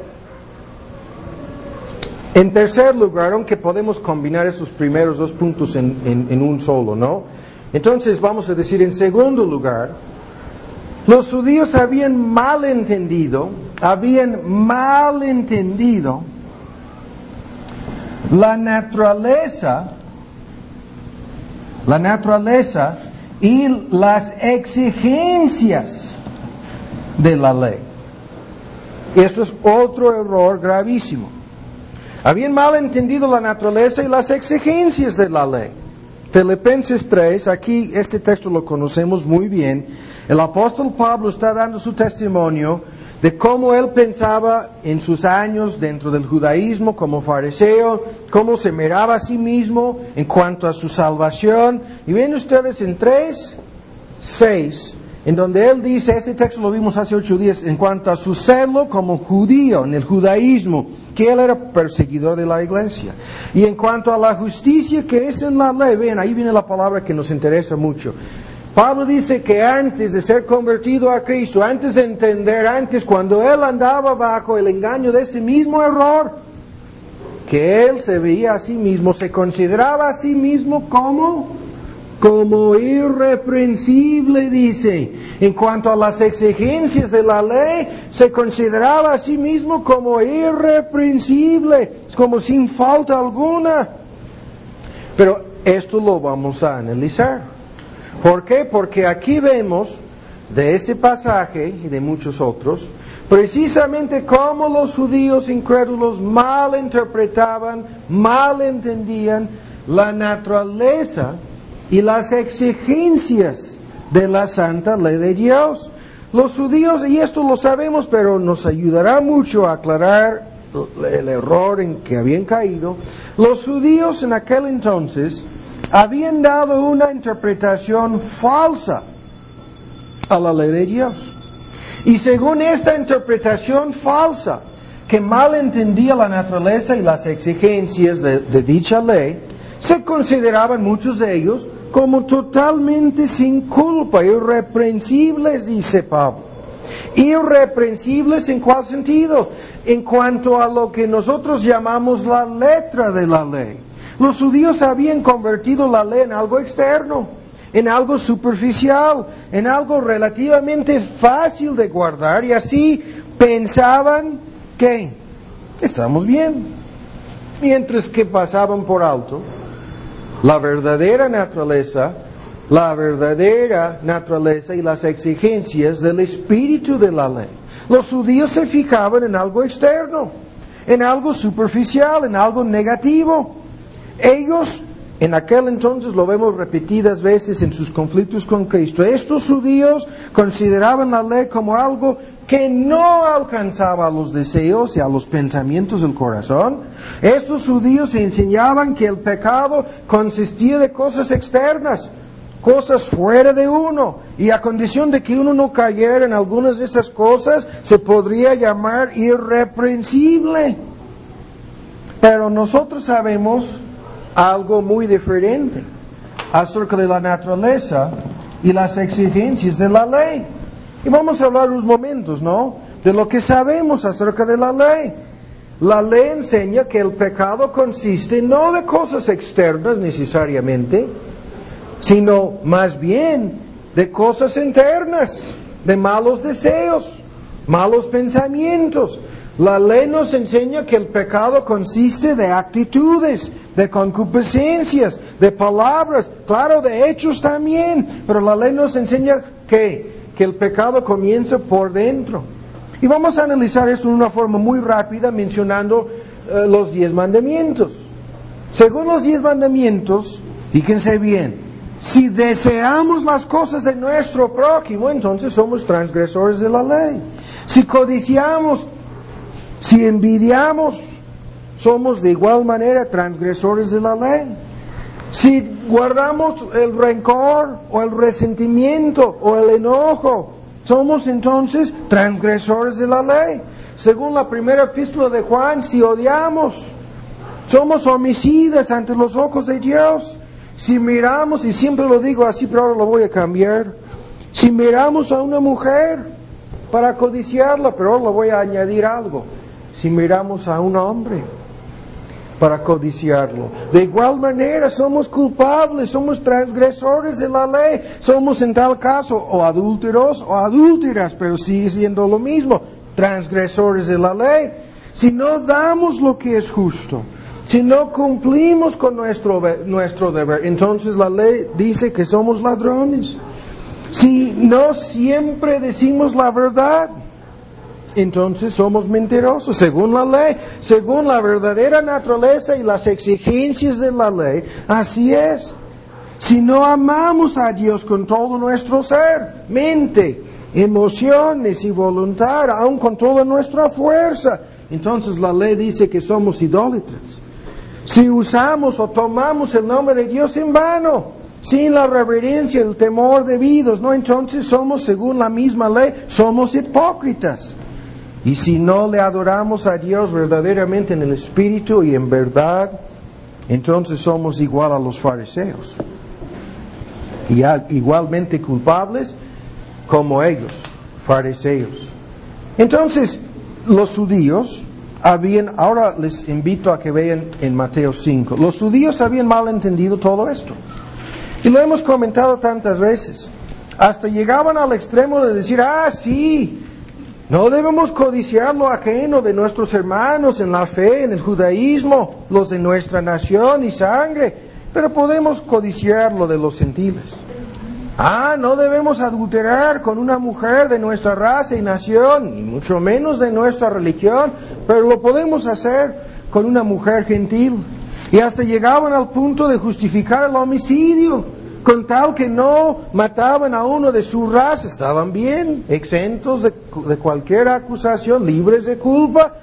en tercer lugar, aunque podemos combinar esos primeros dos puntos en, en, en un solo, ¿no? Entonces vamos a decir, en segundo lugar, los judíos habían malentendido, habían malentendido la naturaleza, la naturaleza y las exigencias de la ley. Esto es otro error gravísimo. Habían mal entendido la naturaleza y las exigencias de la ley. Filipenses tres, aquí este texto lo conocemos muy bien. El apóstol Pablo está dando su testimonio de cómo él pensaba en sus años dentro del judaísmo como fariseo, cómo se miraba a sí mismo en cuanto a su salvación. Y ven ustedes en tres, seis, en donde él dice, este texto lo vimos hace ocho días, en cuanto a su celo como judío en el judaísmo, que él era perseguidor de la iglesia. Y en cuanto a la justicia que es en la ley, ven, ahí viene la palabra que nos interesa mucho. Pablo dice que antes de ser convertido a Cristo, antes de entender, antes cuando él andaba bajo el engaño de ese mismo error, que él se veía a sí mismo, se consideraba a sí mismo como... como irreprensible, dice. En cuanto a las exigencias de la ley, se consideraba a sí mismo como irreprensible, como sin falta alguna. Pero esto lo vamos a analizar. ¿Por qué? Porque aquí vemos, de este pasaje y de muchos otros, precisamente cómo los judíos incrédulos mal interpretaban, mal entendían la naturaleza y las exigencias de la santa ley de Dios. Los judíos, y esto lo sabemos, pero nos ayudará mucho a aclarar el error en que habían caído. Los judíos en aquel entonces habían dado una interpretación falsa a la ley de Dios. Y según esta interpretación falsa, que mal entendía la naturaleza y las exigencias de, de dicha ley, se consideraban muchos de ellos como totalmente sin culpa, irreprensibles, dice Pablo. Irreprensibles ¿en cuál sentido? En cuanto a lo que nosotros llamamos la letra de la ley. Los judíos habían convertido la ley en algo externo, en algo superficial, en algo relativamente fácil de guardar, y así pensaban que estamos bien, mientras que pasaban por alto la verdadera naturaleza, la verdadera naturaleza y las exigencias del espíritu de la ley. Los judíos se fijaban en algo externo, en algo superficial, en algo negativo. Ellos, en aquel entonces, lo vemos repetidas veces en sus conflictos con Cristo, estos judíos consideraban la ley como algo que no alcanzaba a los deseos y a los pensamientos del corazón. Estos judíos enseñaban que el pecado consistía de cosas externas, cosas fuera de uno, y a condición de que uno no cayera en algunas de esas cosas, se podría llamar irreprensible. Pero nosotros sabemos algo muy diferente acerca de la naturaleza y las exigencias de la ley. Y vamos a hablar unos momentos, ¿no?, de lo que sabemos acerca de la ley. La ley enseña que el pecado consiste no de cosas externas necesariamente, sino más bien de cosas internas, de malos deseos, malos pensamientos. La ley nos enseña que el pecado consiste de actitudes, de concupiscencias, de palabras, claro, de hechos también, pero la ley nos enseña que, que el pecado comienza por dentro. Y vamos a analizar esto de una forma muy rápida, mencionando uh, los diez mandamientos. Según los diez mandamientos, fíjense bien, si deseamos las cosas de nuestro prójimo, entonces somos transgresores de la ley. Si codiciamos, si envidiamos, somos de igual manera transgresores de la ley. Si guardamos el rencor o el resentimiento o el enojo, somos entonces transgresores de la ley. Según la primera epístola de Juan, si odiamos, somos homicidas ante los ojos de Dios. Si miramos, y siempre lo digo así, pero ahora lo voy a cambiar. Si miramos a una mujer para codiciarla, pero ahora le voy a añadir algo. Si miramos a un hombre para codiciarlo, de igual manera somos culpables, somos transgresores de la ley, somos en tal caso o adúlteros o adúlteras, pero sigue siendo lo mismo, transgresores de la ley. Si no damos lo que es justo, si no cumplimos con nuestro, nuestro deber, entonces la ley dice que somos ladrones. Si no siempre decimos la verdad, entonces somos mentirosos, según la ley, según la verdadera naturaleza y las exigencias de la ley. Así es. Si no amamos a Dios con todo nuestro ser, mente, emociones y voluntad, aun con toda nuestra fuerza, entonces la ley dice que somos idólatras. Si usamos o tomamos el nombre de Dios en vano, sin la reverencia y el temor debidos, no, entonces somos, según la misma ley, somos hipócritas. Y si no le adoramos a Dios verdaderamente en el Espíritu y en verdad, entonces somos igual a los fariseos. Y igualmente culpables como ellos, fariseos. Entonces, los judíos habían, ahora les invito a que vean en Mateo cinco, los judíos habían malentendido todo esto. Y lo hemos comentado tantas veces. Hasta llegaban al extremo de decir, ah, sí, no debemos codiciar lo ajeno de nuestros hermanos en la fe, en el judaísmo, los de nuestra nación y sangre, pero podemos codiciar lo de los gentiles. Ah, no debemos adulterar con una mujer de nuestra raza y nación, ni mucho menos de nuestra religión, pero lo podemos hacer con una mujer gentil. Y hasta llegaban al punto de justificar el homicidio, con tal que no mataban a uno de su raza, estaban bien, exentos de, de cualquier acusación, libres de culpa,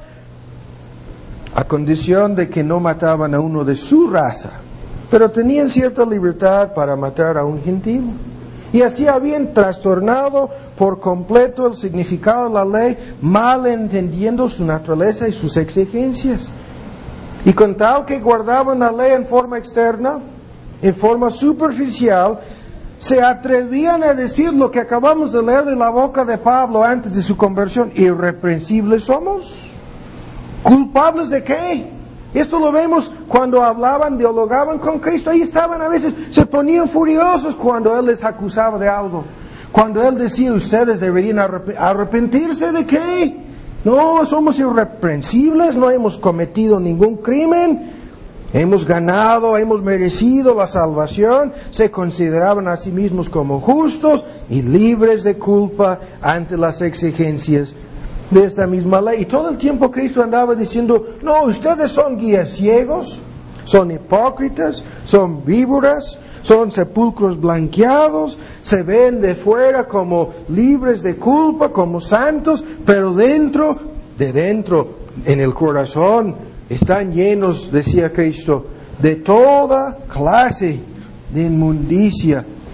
a condición de que no mataban a uno de su raza, pero tenían cierta libertad para matar a un gentil. Y así habían trastornado por completo el significado de la ley, mal entendiendo su naturaleza y sus exigencias. Y con tal que guardaban la ley en forma externa, en forma superficial, se atrevían a decir lo que acabamos de leer de la boca de Pablo antes de su conversión: irreprensibles somos. ¿Culpables de qué? Esto lo vemos cuando hablaban, dialogaban con Cristo. Ahí estaban a veces, se ponían furiosos cuando Él les acusaba de algo. Cuando Él decía, ustedes deberían arrepentirse de qué. No, somos irreprensibles, no hemos cometido ningún crimen. Hemos ganado, hemos merecido la salvación, se consideraban a sí mismos como justos y libres de culpa ante las exigencias de esta misma ley. Y todo el tiempo Cristo andaba diciendo, no, ustedes son guías ciegos, son hipócritas, son víboras, son sepulcros blanqueados, se ven de fuera como libres de culpa, como santos, pero dentro, de dentro, en el corazón, están llenos, decía Cristo, de toda clase de inmundicia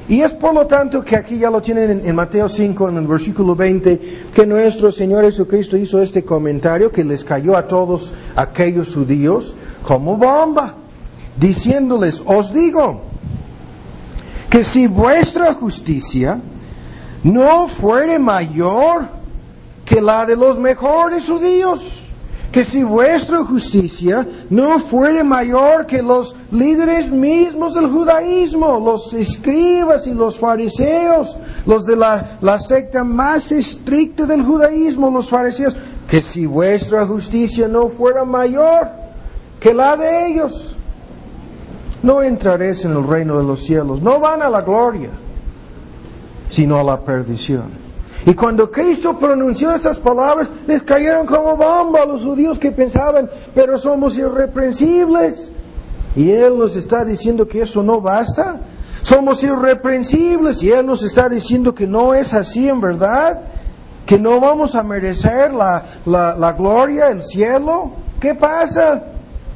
Y es por lo tanto que aquí ya lo tienen en, en Mateo cinco, en el versículo veinte, que nuestro Señor Jesucristo hizo este comentario que les cayó a todos aquellos judíos como bomba, diciéndoles, os digo, que si vuestra justicia no fuere mayor que la de los mejores judíos, que si vuestra justicia no fuere mayor que los líderes mismos del judaísmo, los escribas y los fariseos, los de la, la secta más estricta del judaísmo, los fariseos, que si vuestra justicia no fuera mayor que la de ellos, no entraréis en el reino de los cielos. No van a la gloria, sino a la perdición. Y cuando Cristo pronunció estas palabras, les cayeron como bomba a los judíos que pensaban, pero somos irreprensibles. Y Él nos está diciendo que eso no basta. Somos irreprensibles y Él nos está diciendo que no es así en verdad, que no vamos a merecer la, la, la gloria, el cielo. ¿Qué pasa?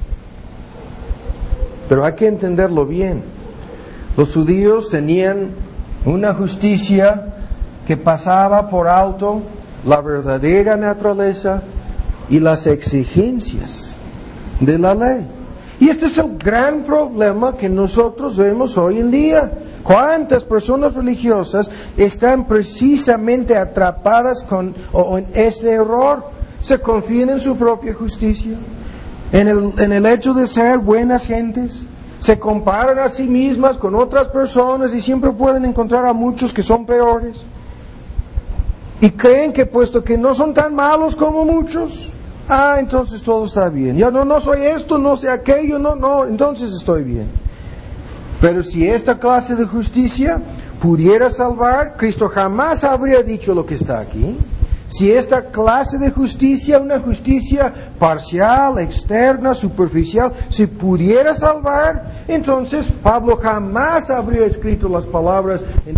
Pero hay que entenderlo bien. Los judíos tenían una justicia que pasaba por alto la verdadera naturaleza y las exigencias de la ley. Y este es el gran problema que nosotros vemos hoy en día. ¿Cuántas personas religiosas están precisamente atrapadas con, o, en este error? Se confían en su propia justicia, en el, en el hecho de ser buenas gentes. Se comparan a sí mismas con otras personas y siempre pueden encontrar a muchos que son peores. Y creen que puesto que no son tan malos como muchos, ah, entonces todo está bien. Ya no, no soy esto, no soy aquello, no, no, entonces estoy bien. Pero si esta clase de justicia pudiera salvar, Cristo jamás habría dicho lo que está aquí. Si esta clase de justicia, una justicia parcial, externa, superficial, si pudiera salvar, entonces Pablo jamás habría escrito las palabras en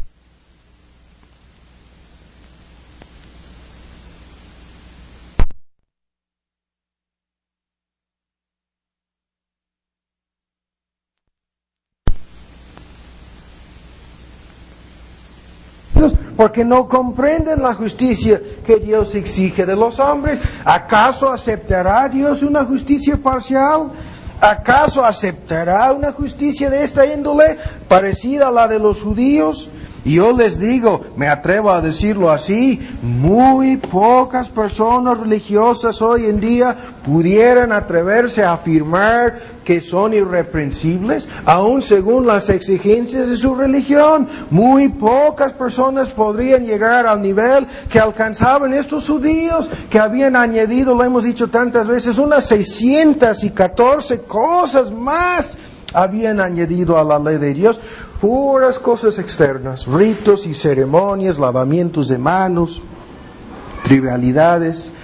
porque no comprenden la justicia que Dios exige de los hombres. ¿Acaso aceptará Dios una justicia parcial? ¿Acaso aceptará una justicia de esta índole parecida a la de los judíos? Y yo les digo, me atrevo a decirlo así, muy pocas personas religiosas hoy en día pudieran atreverse a afirmar que son irreprensibles, aun según las exigencias de su religión. Muy pocas personas podrían llegar al nivel que alcanzaban estos judíos, que habían añadido, lo hemos dicho tantas veces, unas seiscientas catorce cosas más habían añadido a la ley de Dios. Puras cosas externas, ritos y ceremonias, lavamientos de manos, trivialidades.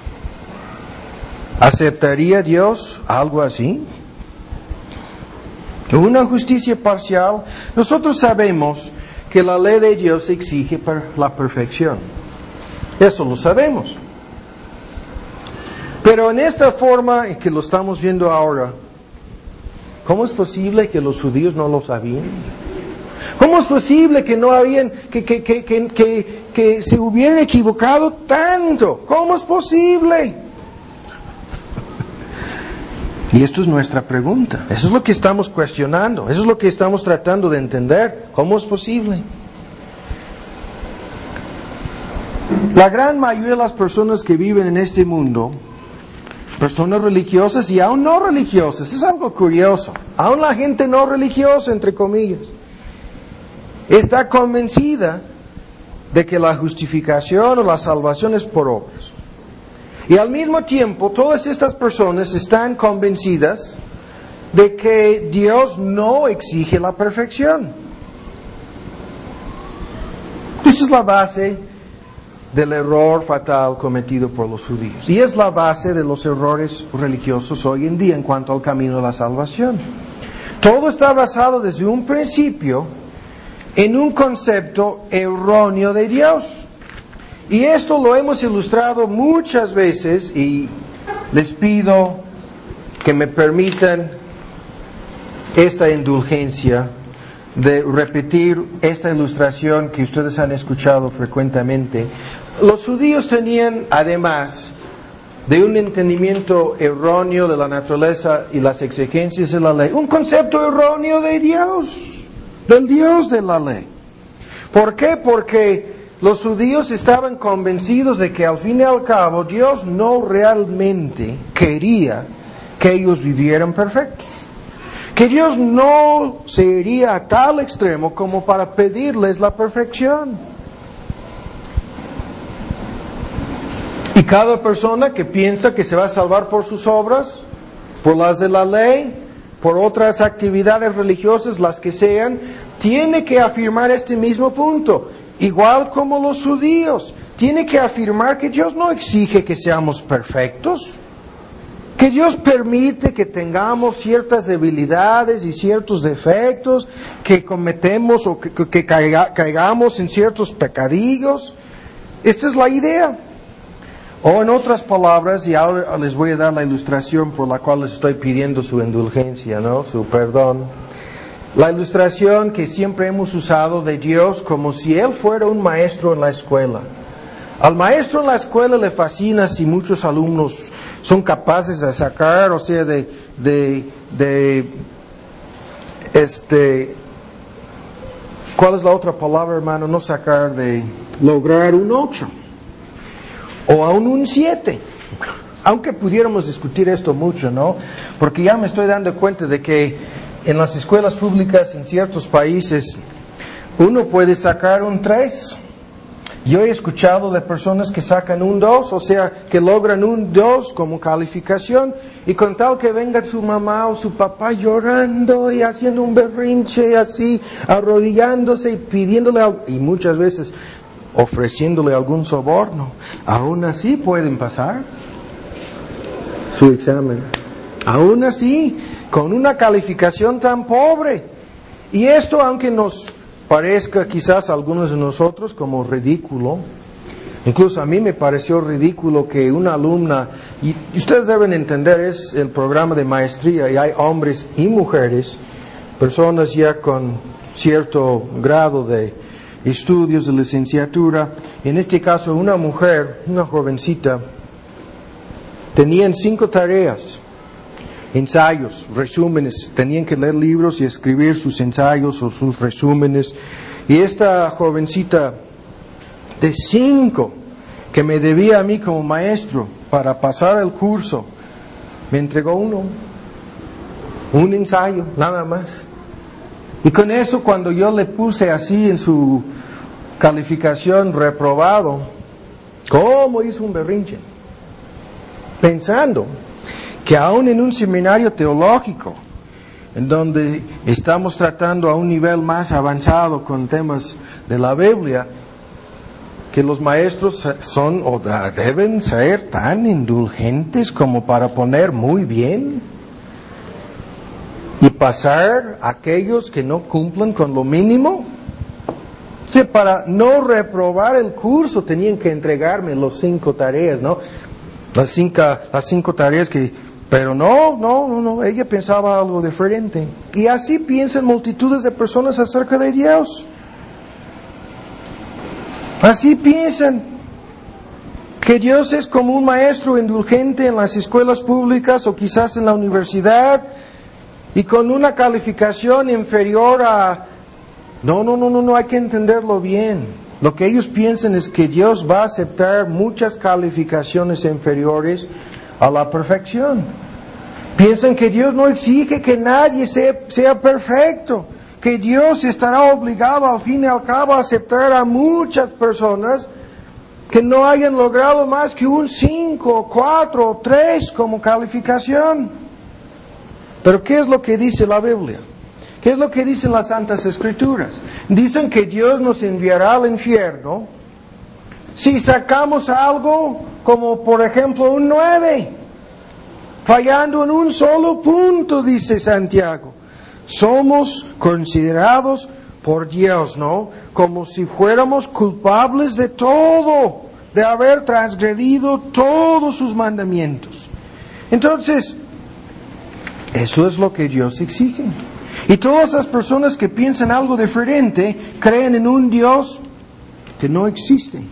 ¿Aceptaría Dios algo así? Una justicia parcial. Nosotros sabemos que la ley de Dios exige la perfección. Eso lo sabemos. Pero en esta forma en que lo estamos viendo ahora, ¿cómo es posible que los judíos no lo sabían? ¿Cómo es posible que no habían, que, que, que, que, que, que se hubieran equivocado tanto? ¿Cómo es posible? Y esto es nuestra pregunta. Eso es lo que estamos cuestionando. Eso es lo que estamos tratando de entender. ¿Cómo es posible? La gran mayoría de las personas que viven en este mundo, personas religiosas y aún no religiosas, es algo curioso. Aún la gente no religiosa, entre comillas, está convencida de que la justificación o la salvación es por obras. Y al mismo tiempo, todas estas personas están convencidas de que Dios no exige la perfección. Esta es la base del error fatal cometido por los judíos. Y es la base de los errores religiosos hoy en día en cuanto al camino de la salvación. Todo está basado desde un principio en un concepto erróneo de Dios. Y esto lo hemos ilustrado muchas veces y les pido que me permitan esta indulgencia de repetir esta ilustración que ustedes han escuchado frecuentemente. Los judíos tenían, además de un entendimiento erróneo de la naturaleza y las exigencias de la ley, un concepto erróneo de Dios, del Dios de la ley. ¿Por qué? Porque los judíos estaban convencidos de que al fin y al cabo Dios no realmente quería que ellos vivieran perfectos. Que Dios no se iría a tal extremo como para pedirles la perfección. Y cada persona que piensa que se va a salvar por sus obras, por las de la ley, por otras actividades religiosas, las que sean, tiene que afirmar este mismo punto. Igual como los judíos, tiene que afirmar que Dios no exige que seamos perfectos, que Dios permite que tengamos ciertas debilidades y ciertos defectos, que cometemos o que, que caiga, caigamos en ciertos pecadillos. Esta es la idea. O en otras palabras, y ahora les voy a dar la ilustración por la cual les estoy pidiendo su indulgencia, ¿no? Su perdón. La ilustración que siempre hemos usado de Dios como si Él fuera un maestro en la escuela. Al maestro en la escuela le fascina si muchos alumnos son capaces de sacar, o sea, de, de, de, este, ¿cuál es la otra palabra, hermano? No sacar, de lograr un ocho. O aún un siete. Aunque pudiéramos discutir esto mucho, ¿no? Porque ya me estoy dando cuenta de que en las escuelas públicas en ciertos países uno puede sacar un tres. Yo he escuchado de personas que sacan un dos, o sea, que logran un dos como calificación, y con tal que venga su mamá o su papá llorando y haciendo un berrinche así, arrodillándose y pidiéndole algo, y muchas veces ofreciéndole algún soborno, aún así pueden pasar su examen. Aún así, con una calificación tan pobre. Y esto, aunque nos parezca quizás a algunos de nosotros como ridículo, incluso a mí me pareció ridículo que una alumna, y ustedes deben entender, es el programa de maestría y hay hombres y mujeres, personas ya con cierto grado de estudios de licenciatura. En este caso, una mujer, una jovencita, tenían cinco tareas, ensayos, resúmenes, tenían que leer libros y escribir sus ensayos o sus resúmenes. Y esta jovencita de cinco, que me debía a mí como maestro para pasar el curso, me entregó uno, un ensayo, nada más. Y con eso, cuando yo le puse así en su calificación reprobado, ¿cómo hizo un berrinche? Pensando que aún en un seminario teológico, en donde estamos tratando a un nivel más avanzado con temas de la Biblia, que los maestros son o deben ser tan indulgentes como para poner muy bien y pasar a aquellos que no cumplan con lo mínimo. O sea, para no reprobar el curso tenían que entregarme los cinco tareas, ¿no? Las cinco, las cinco tareas que... Pero no, no, no, no, ella pensaba algo diferente. Y así piensan multitudes de personas acerca de Dios. Así piensan que Dios es como un maestro indulgente en las escuelas públicas o quizás en la universidad y con una calificación inferior a... No, no, no, no, no, hay que entenderlo bien. Lo que ellos piensan es que Dios va a aceptar muchas calificaciones inferiores a la perfección. Piensan que Dios no exige que nadie sea, sea perfecto, que Dios estará obligado al fin y al cabo a aceptar a muchas personas que no hayan logrado más que un cinco, cuatro o tres como calificación. Pero ¿qué es lo que dice la Biblia? ¿Qué es lo que dicen las Santas Escrituras? Dicen que Dios nos enviará al infierno si sacamos algo como por ejemplo un nueve, fallando en un solo punto, dice Santiago. Somos considerados por Dios, ¿no? Como si fuéramos culpables de todo, de haber transgredido todos sus mandamientos. Entonces, eso es lo que Dios exige. Y todas las personas que piensan algo diferente creen en un Dios que no existe,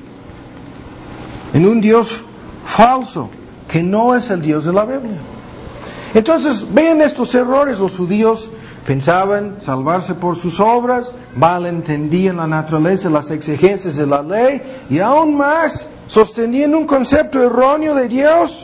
en un Dios falso, que no es el Dios de la Biblia. Entonces, vean estos errores. Los judíos pensaban salvarse por sus obras, malentendían la naturaleza, las exigencias de la ley, y aún más sostenían un concepto erróneo de Dios.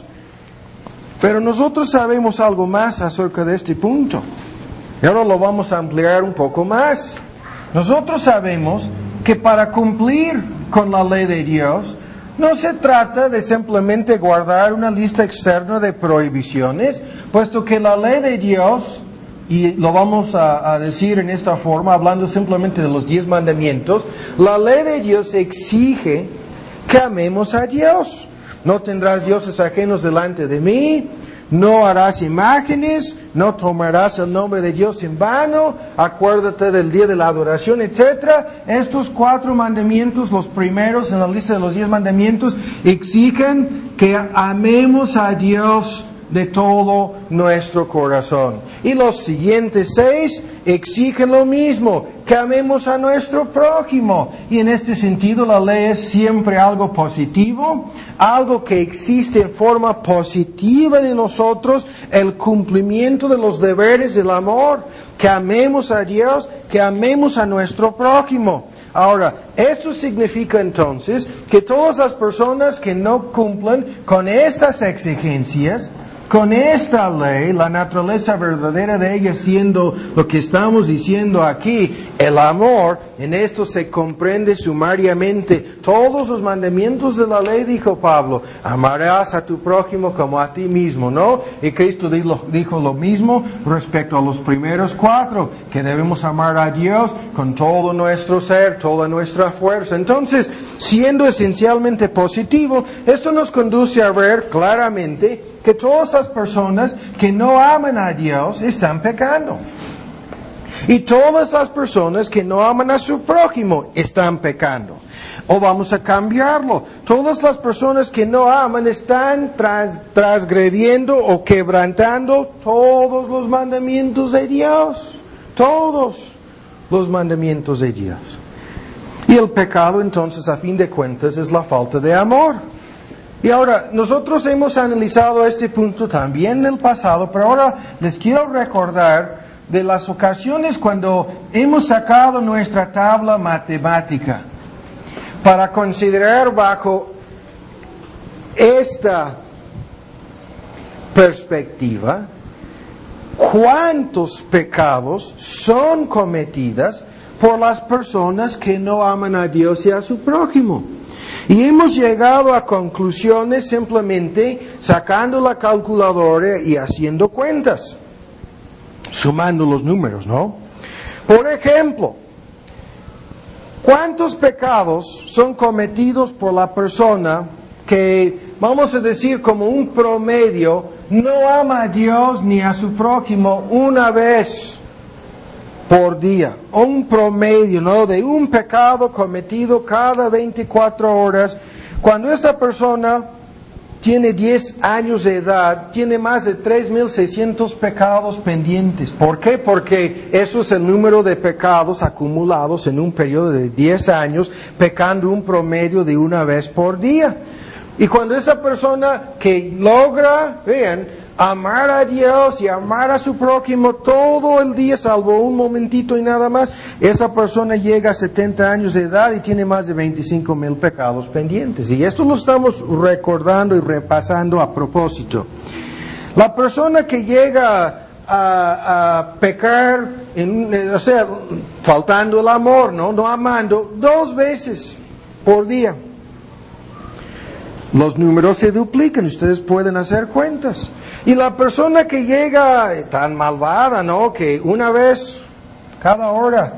Pero nosotros sabemos algo más acerca de este punto. Y ahora lo vamos a ampliar un poco más. Nosotros sabemos que para cumplir con la ley de Dios, no se trata de simplemente guardar una lista externa de prohibiciones, puesto que la ley de Dios, y lo vamos a, a decir en esta forma, hablando simplemente de los diez mandamientos, la ley de Dios exige que amemos a Dios. No tendrás dioses ajenos delante de mí, no harás imágenes, no tomarás el nombre de Dios en vano, acuérdate del día de la adoración, etcétera. Estos cuatro mandamientos, los primeros en la lista de los diez mandamientos, exigen que amemos a Dios de todo nuestro corazón. Y los siguientes seis exigen lo mismo, que amemos a nuestro prójimo. Y en este sentido la ley es siempre algo positivo, algo que existe en forma positiva de nosotros, el cumplimiento de los deberes del amor, que amemos a Dios, que amemos a nuestro prójimo. Ahora, esto significa entonces que todas las personas que no cumplen con estas exigencias, con esta ley, la naturaleza verdadera de ella siendo lo que estamos diciendo aquí, el amor, en esto se comprende sumariamente todos los mandamientos de la ley, dijo Pablo, amarás a tu prójimo como a ti mismo, ¿no? Y Cristo dijo lo mismo respecto a los primeros cuatro, que debemos amar a Dios con todo nuestro ser, toda nuestra fuerza. Entonces, siendo esencialmente positivo, esto nos conduce a ver claramente que todas las personas que no aman a Dios están pecando. Y todas las personas que no aman a su prójimo están pecando. O vamos a cambiarlo. Todas las personas que no aman están trans, transgrediendo o quebrantando todos los mandamientos de Dios. Todos los mandamientos de Dios. Y el pecado entonces, a fin de cuentas, es la falta de amor. Y ahora, nosotros hemos analizado este punto también en el pasado, pero ahora les quiero recordar de las ocasiones cuando hemos sacado nuestra tabla matemática para considerar bajo esta perspectiva cuántos pecados son cometidos por las personas que no aman a Dios y a su prójimo. Y hemos llegado a conclusiones simplemente sacando la calculadora y haciendo cuentas, sumando los números, ¿no? Por ejemplo, ¿cuántos pecados son cometidos por la persona que, vamos a decir como un promedio, no ama a Dios ni a su prójimo una vez por día? Un promedio, ¿no? De un pecado cometido cada veinticuatro horas. Cuando esta persona tiene diez años de edad, tiene más de tres mil seiscientos pecados pendientes. ¿Por qué? Porque eso es el número de pecados acumulados en un periodo de diez años, pecando un promedio de una vez por día. Y cuando esa persona que logra, vean, amar a Dios y amar a su prójimo todo el día, salvo un momentito y nada más, esa persona llega a setenta años de edad y tiene más de veinticinco mil pecados pendientes. Y esto lo estamos recordando y repasando a propósito. La persona que llega a, a pecar, en, o sea, faltando el amor, ¿no? No amando, dos veces por día. Los números se duplican, ustedes pueden hacer cuentas. Y la persona que llega tan malvada, ¿no? Que una vez cada hora,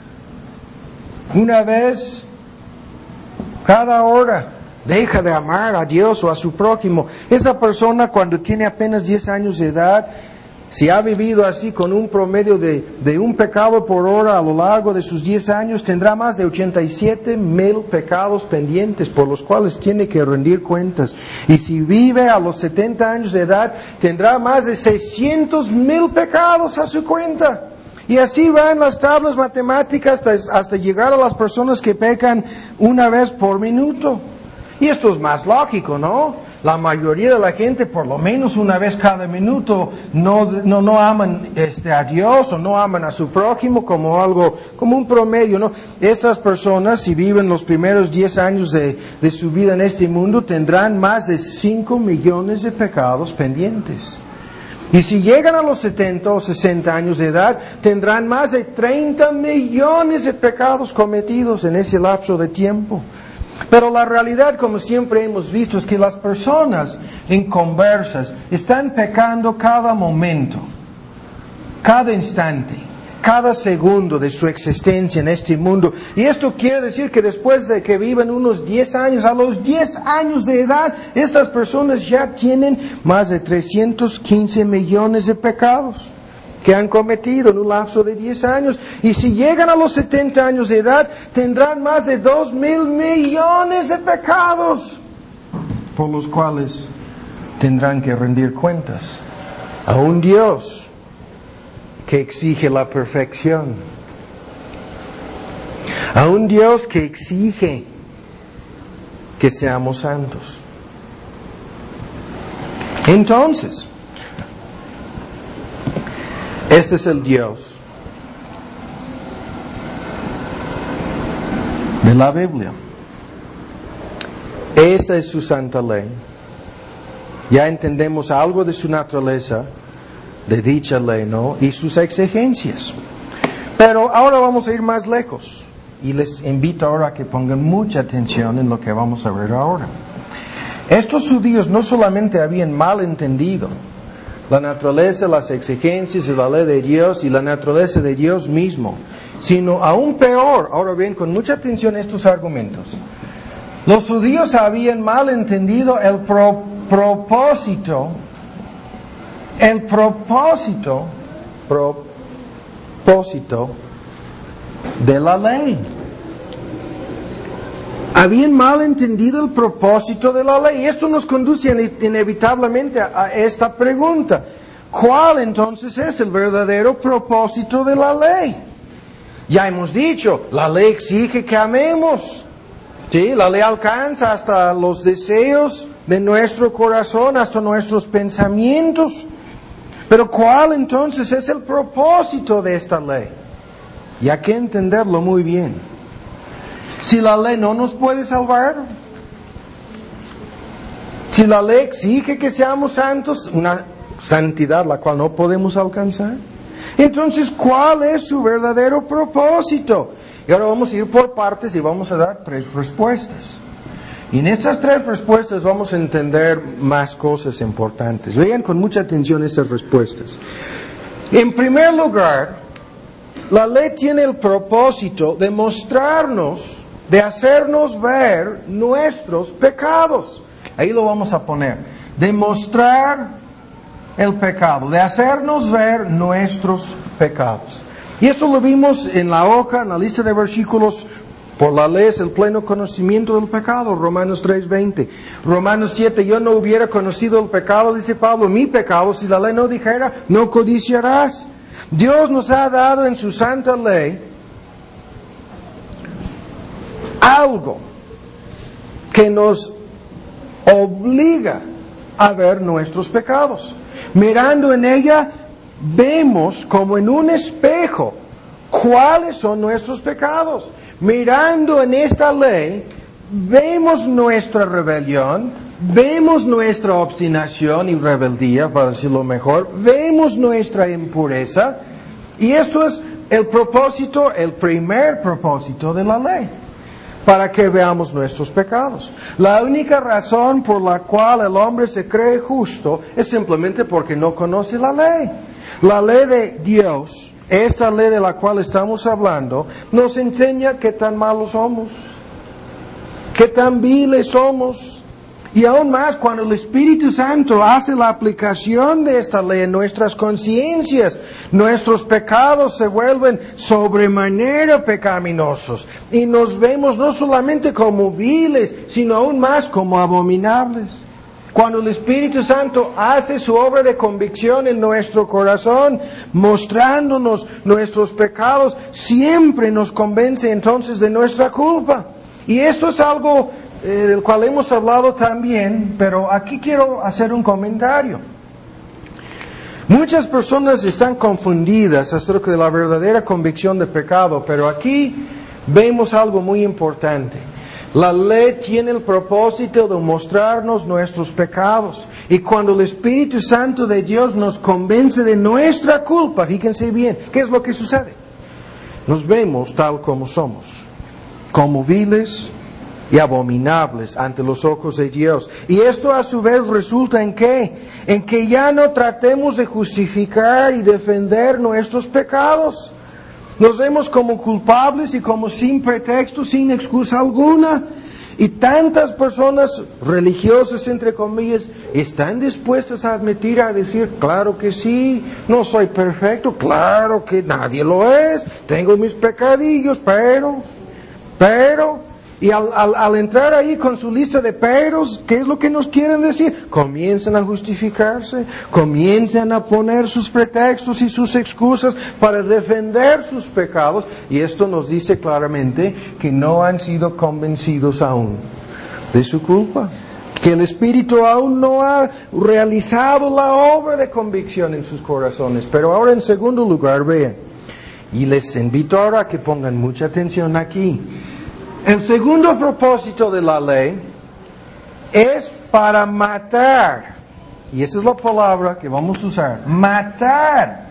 una vez cada hora, deja de amar a Dios o a su prójimo. Esa persona cuando tiene apenas diez años de edad, si ha vivido así con un promedio de, de un pecado por hora a lo largo de sus diez años, tendrá más de ochenta y siete mil pecados pendientes por los cuales tiene que rendir cuentas. Y si vive a los setenta años de edad, tendrá más de seiscientos mil pecados a su cuenta. Y así van las tablas matemáticas hasta, hasta llegar a las personas que pecan una vez por minuto. Y esto es más lógico, ¿no? La mayoría de la gente, por lo menos una vez cada minuto, no, no, no aman este, a Dios o no aman a su prójimo como algo, como un promedio, ¿no? Estas personas, si viven los primeros diez años de, de su vida en este mundo, tendrán más de cinco millones de pecados pendientes. Y si llegan a los setenta o sesenta años de edad, tendrán más de treinta millones de pecados cometidos en ese lapso de tiempo. Pero la realidad, como siempre hemos visto, es que las personas inconversas están pecando cada momento, cada instante, cada segundo de su existencia en este mundo. Y esto quiere decir que después de que viven unos diez años, a los diez años de edad, estas personas ya tienen más de trescientos quince millones de pecados que han cometido en un lapso de diez años. Y si llegan a los setenta años de edad, tendrán más de dos mil millones de pecados por los cuales tendrán que rendir cuentas a un Dios que exige la perfección, a un Dios que exige que seamos santos. Entonces, este es el Dios de la Biblia. Esta es su santa ley. Ya entendemos algo de su naturaleza, de dicha ley, ¿no? Y sus exigencias. Pero ahora vamos a ir más lejos. Y les invito ahora a que pongan mucha atención en lo que vamos a ver ahora. Estos judíos no solamente habían mal entendido la naturaleza, las exigencias de la ley de Dios y la naturaleza de Dios mismo, sino aún peor, ahora bien, con mucha atención a estos argumentos. Los judíos habían mal entendido el pro, propósito, el propósito, propósito de la ley. Habían mal entendido el propósito de la ley. Y esto nos conduce inevitablemente a, a esta pregunta. ¿Cuál entonces es el verdadero propósito de la ley? Ya hemos dicho, la ley exige que amemos. ¿Sí? La ley alcanza hasta los deseos de nuestro corazón, hasta nuestros pensamientos. Pero ¿cuál entonces es el propósito de esta ley? Y hay que entenderlo muy bien. Si la ley no nos puede salvar, si la ley exige que seamos santos, una santidad la cual no podemos alcanzar, entonces ¿cuál es su verdadero propósito? Y ahora vamos a ir por partes y vamos a dar tres respuestas. Y en estas tres respuestas vamos a entender más cosas importantes. Vean con mucha atención estas respuestas. En primer lugar, la ley tiene el propósito de mostrarnos, de hacernos ver nuestros pecados. Ahí lo vamos a poner. De mostrar el pecado, de hacernos ver nuestros pecados. Y esto lo vimos en la hoja, en la lista de versículos. Por la ley es el pleno conocimiento del pecado, Romanos tres veinte. Romanos siete, yo no hubiera conocido el pecado, dice Pablo, mi pecado, si la ley no dijera, no codiciarás. Dios nos ha dado en su santa ley algo que nos obliga a ver nuestros pecados. Mirando en ella, vemos como en un espejo cuáles son nuestros pecados. Mirando en esta ley, vemos nuestra rebelión, vemos nuestra obstinación y rebeldía, para decirlo mejor, vemos nuestra impureza, y esto es el propósito, el primer propósito de la ley, para que veamos nuestros pecados. La única razón por la cual el hombre se cree justo es simplemente porque no conoce la ley. La ley de Dios, esta ley de la cual estamos hablando, nos enseña qué tan malos somos, qué tan viles somos. Y aún más, cuando el Espíritu Santo hace la aplicación de esta ley en nuestras conciencias, nuestros pecados se vuelven sobremanera pecaminosos. Y nos vemos no solamente como viles, sino aún más como abominables. Cuando el Espíritu Santo hace su obra de convicción en nuestro corazón, mostrándonos nuestros pecados, siempre nos convence entonces de nuestra culpa. Y esto es algo eh, del cual hemos hablado también, pero aquí quiero hacer un comentario. Muchas personas están confundidas acerca de la verdadera convicción de pecado, pero aquí vemos algo muy importante. La ley tiene el propósito de mostrarnos nuestros pecados. Y cuando el Espíritu Santo de Dios nos convence de nuestra culpa, fíjense bien, ¿qué es lo que sucede? Nos vemos tal como somos, como viles y abominables ante los ojos de Dios. Y esto a su vez resulta en ¿qué? En que ya no tratemos de justificar y defender nuestros pecados. Nos vemos como culpables y como sin pretexto, sin excusa alguna. Y tantas personas religiosas, entre comillas, están dispuestas a admitir, a decir, claro que sí, no soy perfecto, claro que nadie lo es, tengo mis pecadillos, pero, pero, y al, al, al entrar ahí con su lista de peros, ¿qué es lo que nos quieren decir? Comienzan a justificarse, comienzan a poner sus pretextos y sus excusas para defender sus pecados, y esto nos dice claramente que no han sido convencidos aún de su culpa, que el Espíritu aún no ha realizado la obra de convicción en sus corazones. Pero ahora, en segundo lugar, vean, y les invito ahora a que pongan mucha atención aquí. El segundo propósito de la ley es para matar, y esa es la palabra que vamos a usar, matar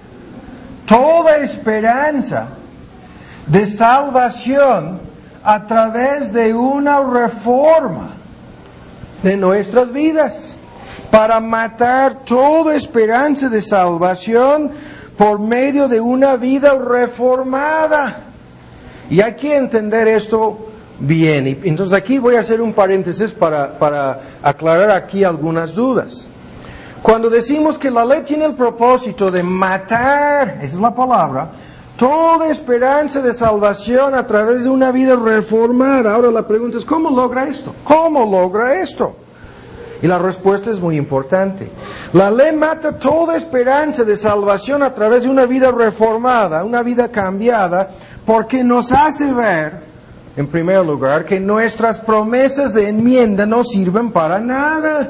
toda esperanza de salvación a través de una reforma de nuestras vidas, para matar toda esperanza de salvación por medio de una vida reformada. Y hay que entender esto bien. Y entonces aquí voy a hacer un paréntesis para, para aclarar aquí algunas dudas. Cuando decimos que la ley tiene el propósito de matar, esa es la palabra, toda esperanza de salvación a través de una vida reformada. Ahora la pregunta es, ¿cómo logra esto? ¿Cómo logra esto? Y la respuesta es muy importante. La ley mata toda esperanza de salvación a través de una vida reformada, una vida cambiada, porque nos hace ver, en primer lugar, que nuestras promesas de enmienda no sirven para nada.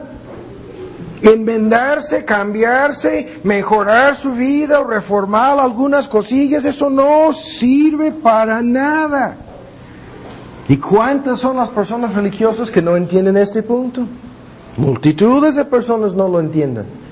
Enmendarse, cambiarse, mejorar su vida o reformar algunas cosillas, eso no sirve para nada. ¿Y cuántas son las personas religiosas que no entienden este punto? Multitudes de personas no lo entienden.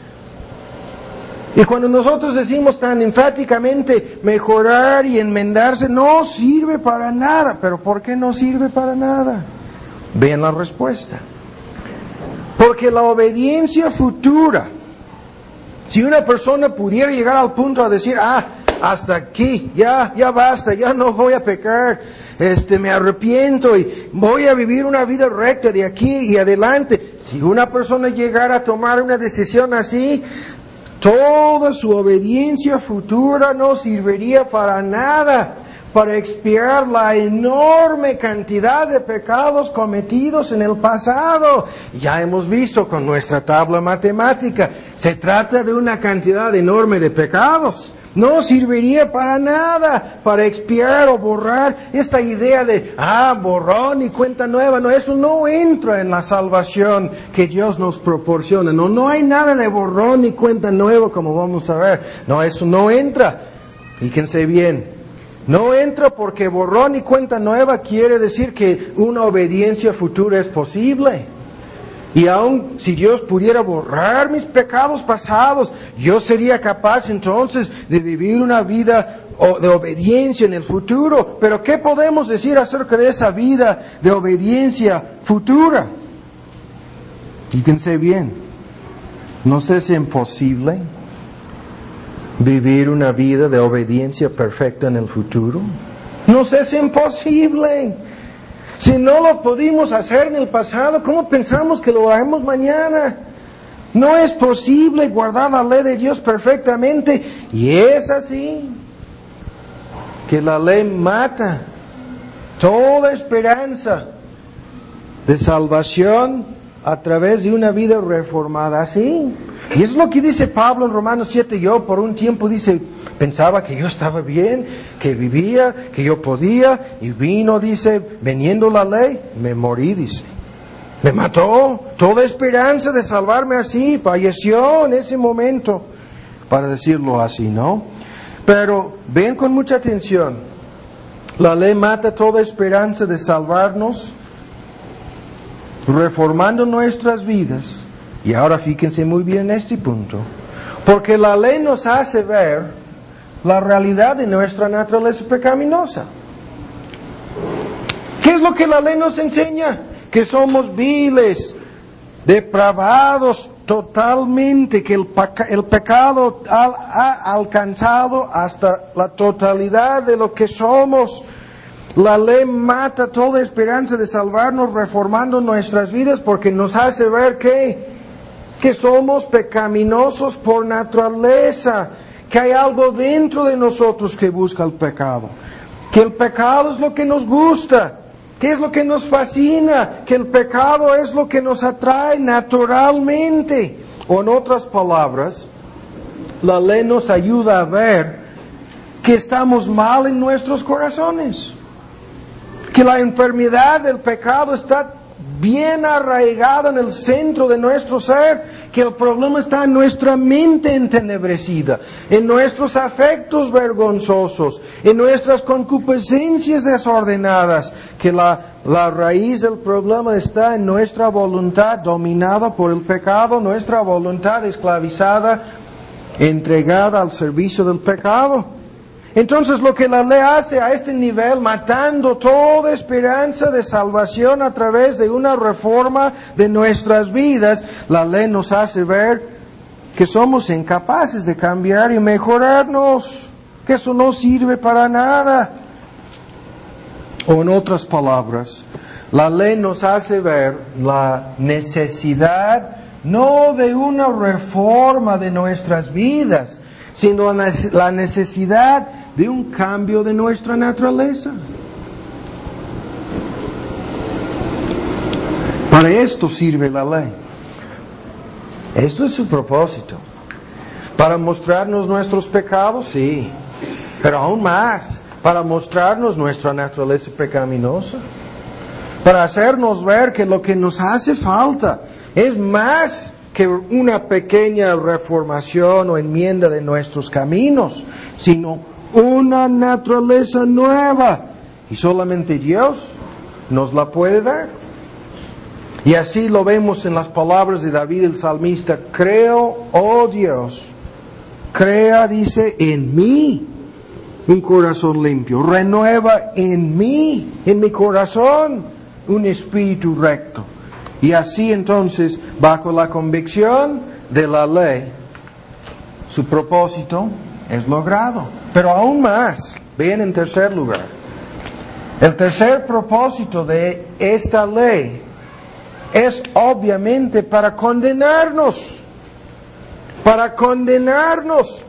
Y cuando nosotros decimos tan enfáticamente mejorar y enmendarse, no sirve para nada. ¿Pero por qué no sirve para nada? Vean la respuesta. Porque la obediencia futura, si una persona pudiera llegar al punto a decir, ah, hasta aquí, ya, ya basta, ya no voy a pecar, este, me arrepiento y voy a vivir una vida recta de aquí y adelante. Si una persona llegara a tomar una decisión así, toda su obediencia futura no serviría para nada, para expiar la enorme cantidad de pecados cometidos en el pasado. Ya hemos visto con nuestra tabla matemática, se trata de una cantidad enorme de pecados. No serviría para nada, para expiar o borrar esta idea de, ah, borrón y cuenta nueva. No, eso no entra en la salvación que Dios nos proporciona. No, no hay nada de borrón y cuenta nueva, como vamos a ver. No, eso no entra. Fíjense bien. No entra porque borrón y cuenta nueva quiere decir que una obediencia futura es posible. Y aun si Dios pudiera borrar mis pecados pasados, yo sería capaz entonces de vivir una vida de obediencia en el futuro. Pero ¿qué podemos decir acerca de esa vida de obediencia futura? Fíjense bien, ¿no es imposible vivir una vida de obediencia perfecta en el futuro? ¿No es imposible? Si no lo pudimos hacer en el pasado, ¿cómo pensamos que lo haremos mañana? No es posible guardar la ley de Dios perfectamente. Y es así, que la ley mata toda esperanza de salvación a través de una vida reformada así. Y eso es lo que dice Pablo en Romanos siete. Yo por un tiempo dice, pensaba que yo estaba bien, que vivía, que yo podía, y vino, dice, veniendo la ley, me morí, dice. Me mató. Toda esperanza de salvarme así, falleció en ese momento, para decirlo así, ¿no? Pero ven con mucha atención. La ley mata toda esperanza de salvarnos, reformando nuestras vidas. Y ahora fíjense muy bien en este punto. Porque la ley nos hace ver la realidad de nuestra naturaleza pecaminosa. ¿Qué es lo que la ley nos enseña? Que somos viles, depravados totalmente, que el, peca- el pecado ha, ha alcanzado hasta la totalidad de lo que somos. La ley mata toda esperanza de salvarnos, reformando nuestras vidas, porque nos hace ver que, que somos pecaminosos por naturaleza, que hay algo dentro de nosotros que busca el pecado, que el pecado es lo que nos gusta, que es lo que nos fascina, que el pecado es lo que nos atrae naturalmente. O en otras palabras, la ley nos ayuda a ver que estamos mal en nuestros corazones, que la enfermedad del pecado está bien arraigada en el centro de nuestro ser, que el problema está en nuestra mente entenebrecida, en nuestros afectos vergonzosos, en nuestras concupiscencias desordenadas, que la, la raíz del problema está en nuestra voluntad dominada por el pecado, nuestra voluntad esclavizada, entregada al servicio del pecado. Entonces lo que la ley hace a este nivel, matando toda esperanza de salvación a través de una reforma de nuestras vidas, la ley nos hace ver que somos incapaces de cambiar y mejorarnos, que eso no sirve para nada. O en otras palabras, la ley nos hace ver la necesidad no de una reforma de nuestras vidas, sino la necesidad de un cambio de nuestra naturaleza. Para esto sirve la ley. Esto es su propósito. Para mostrarnos nuestros pecados, sí, pero aún más, para mostrarnos nuestra naturaleza pecaminosa, para hacernos ver que lo que nos hace falta es más que una pequeña reformación o enmienda de nuestros caminos, sino una naturaleza nueva. Y solamente Dios nos la puede dar. Y así lo vemos en las palabras de David el salmista. Creo, oh Dios, crea, dice, en mí un corazón limpio. Renueva en mí, en mi corazón, un espíritu recto. Y así entonces, bajo la convicción de la ley, su propósito es logrado. Pero aún más, vean en tercer lugar, el tercer propósito de esta ley es obviamente para condenarnos, para condenarnos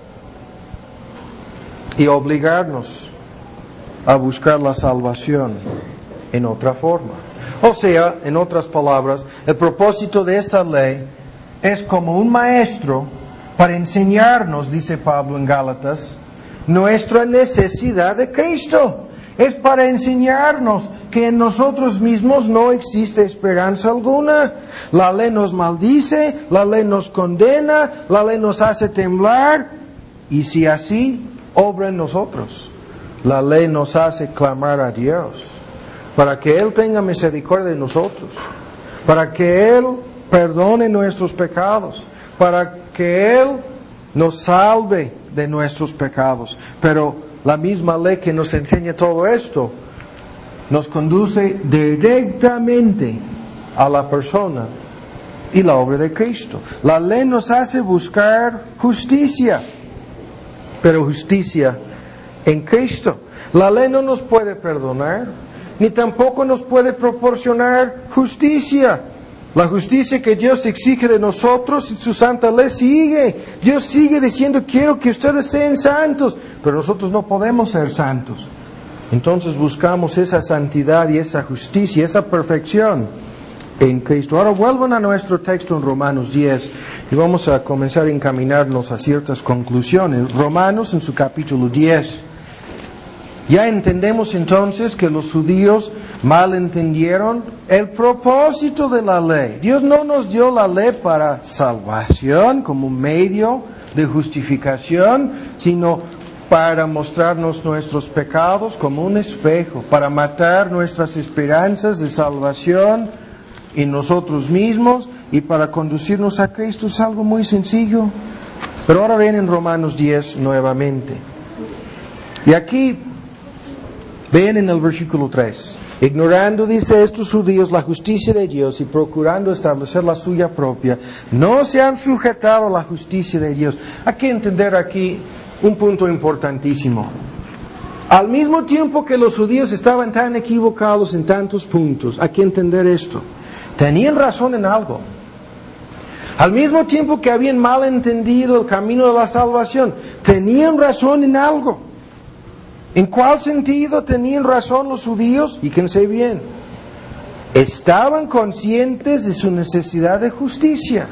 y obligarnos a buscar la salvación en otra forma. O sea, en otras palabras, el propósito de esta ley es como un maestro para enseñarnos, dice Pablo en Gálatas, nuestra necesidad de Cristo. Es para enseñarnos que en nosotros mismos no existe esperanza alguna. La ley nos maldice, la ley nos condena, la ley nos hace temblar. Y si así obra en nosotros, la ley nos hace clamar a Dios para que Él tenga misericordia de nosotros, para que Él perdone nuestros pecados, para que Él nos salve de nuestros pecados. Pero la misma ley que nos enseña todo esto nos conduce directamente a la persona y la obra de Cristo. La ley nos hace buscar justicia, pero justicia en Cristo. La ley no nos puede perdonar, ni tampoco nos puede proporcionar justicia. La justicia que Dios exige de nosotros y su santa ley sigue. Dios sigue diciendo, quiero que ustedes sean santos, pero nosotros no podemos ser santos. Entonces buscamos esa santidad y esa justicia, esa perfección en Cristo. Ahora vuelvan a nuestro texto en Romanos diez y vamos a comenzar a encaminarnos a ciertas conclusiones. Romanos en su capítulo diez. Ya entendemos entonces que los judíos malentendieron el propósito de la ley. Dios no nos dio la ley para salvación como medio de justificación, sino para mostrarnos nuestros pecados como un espejo, para matar nuestras esperanzas de salvación en nosotros mismos y para conducirnos a Cristo. Es algo muy sencillo. Pero ahora ven en Romanos diez nuevamente. Y aquí ven en el versículo tres. Ignorando, dice, estos judíos la justicia de Dios y procurando establecer la suya propia, no se han sujetado a la justicia de Dios. Hay que entender aquí un punto importantísimo. Al mismo tiempo que los judíos estaban tan equivocados en tantos puntos, hay que entender esto. Tenían razón en algo. Al mismo tiempo que habían mal entendido el camino de la salvación, tenían razón en algo. ¿En cuál sentido tenían razón los judíos? Fíjense bien. Estaban conscientes de su necesidad de justicia.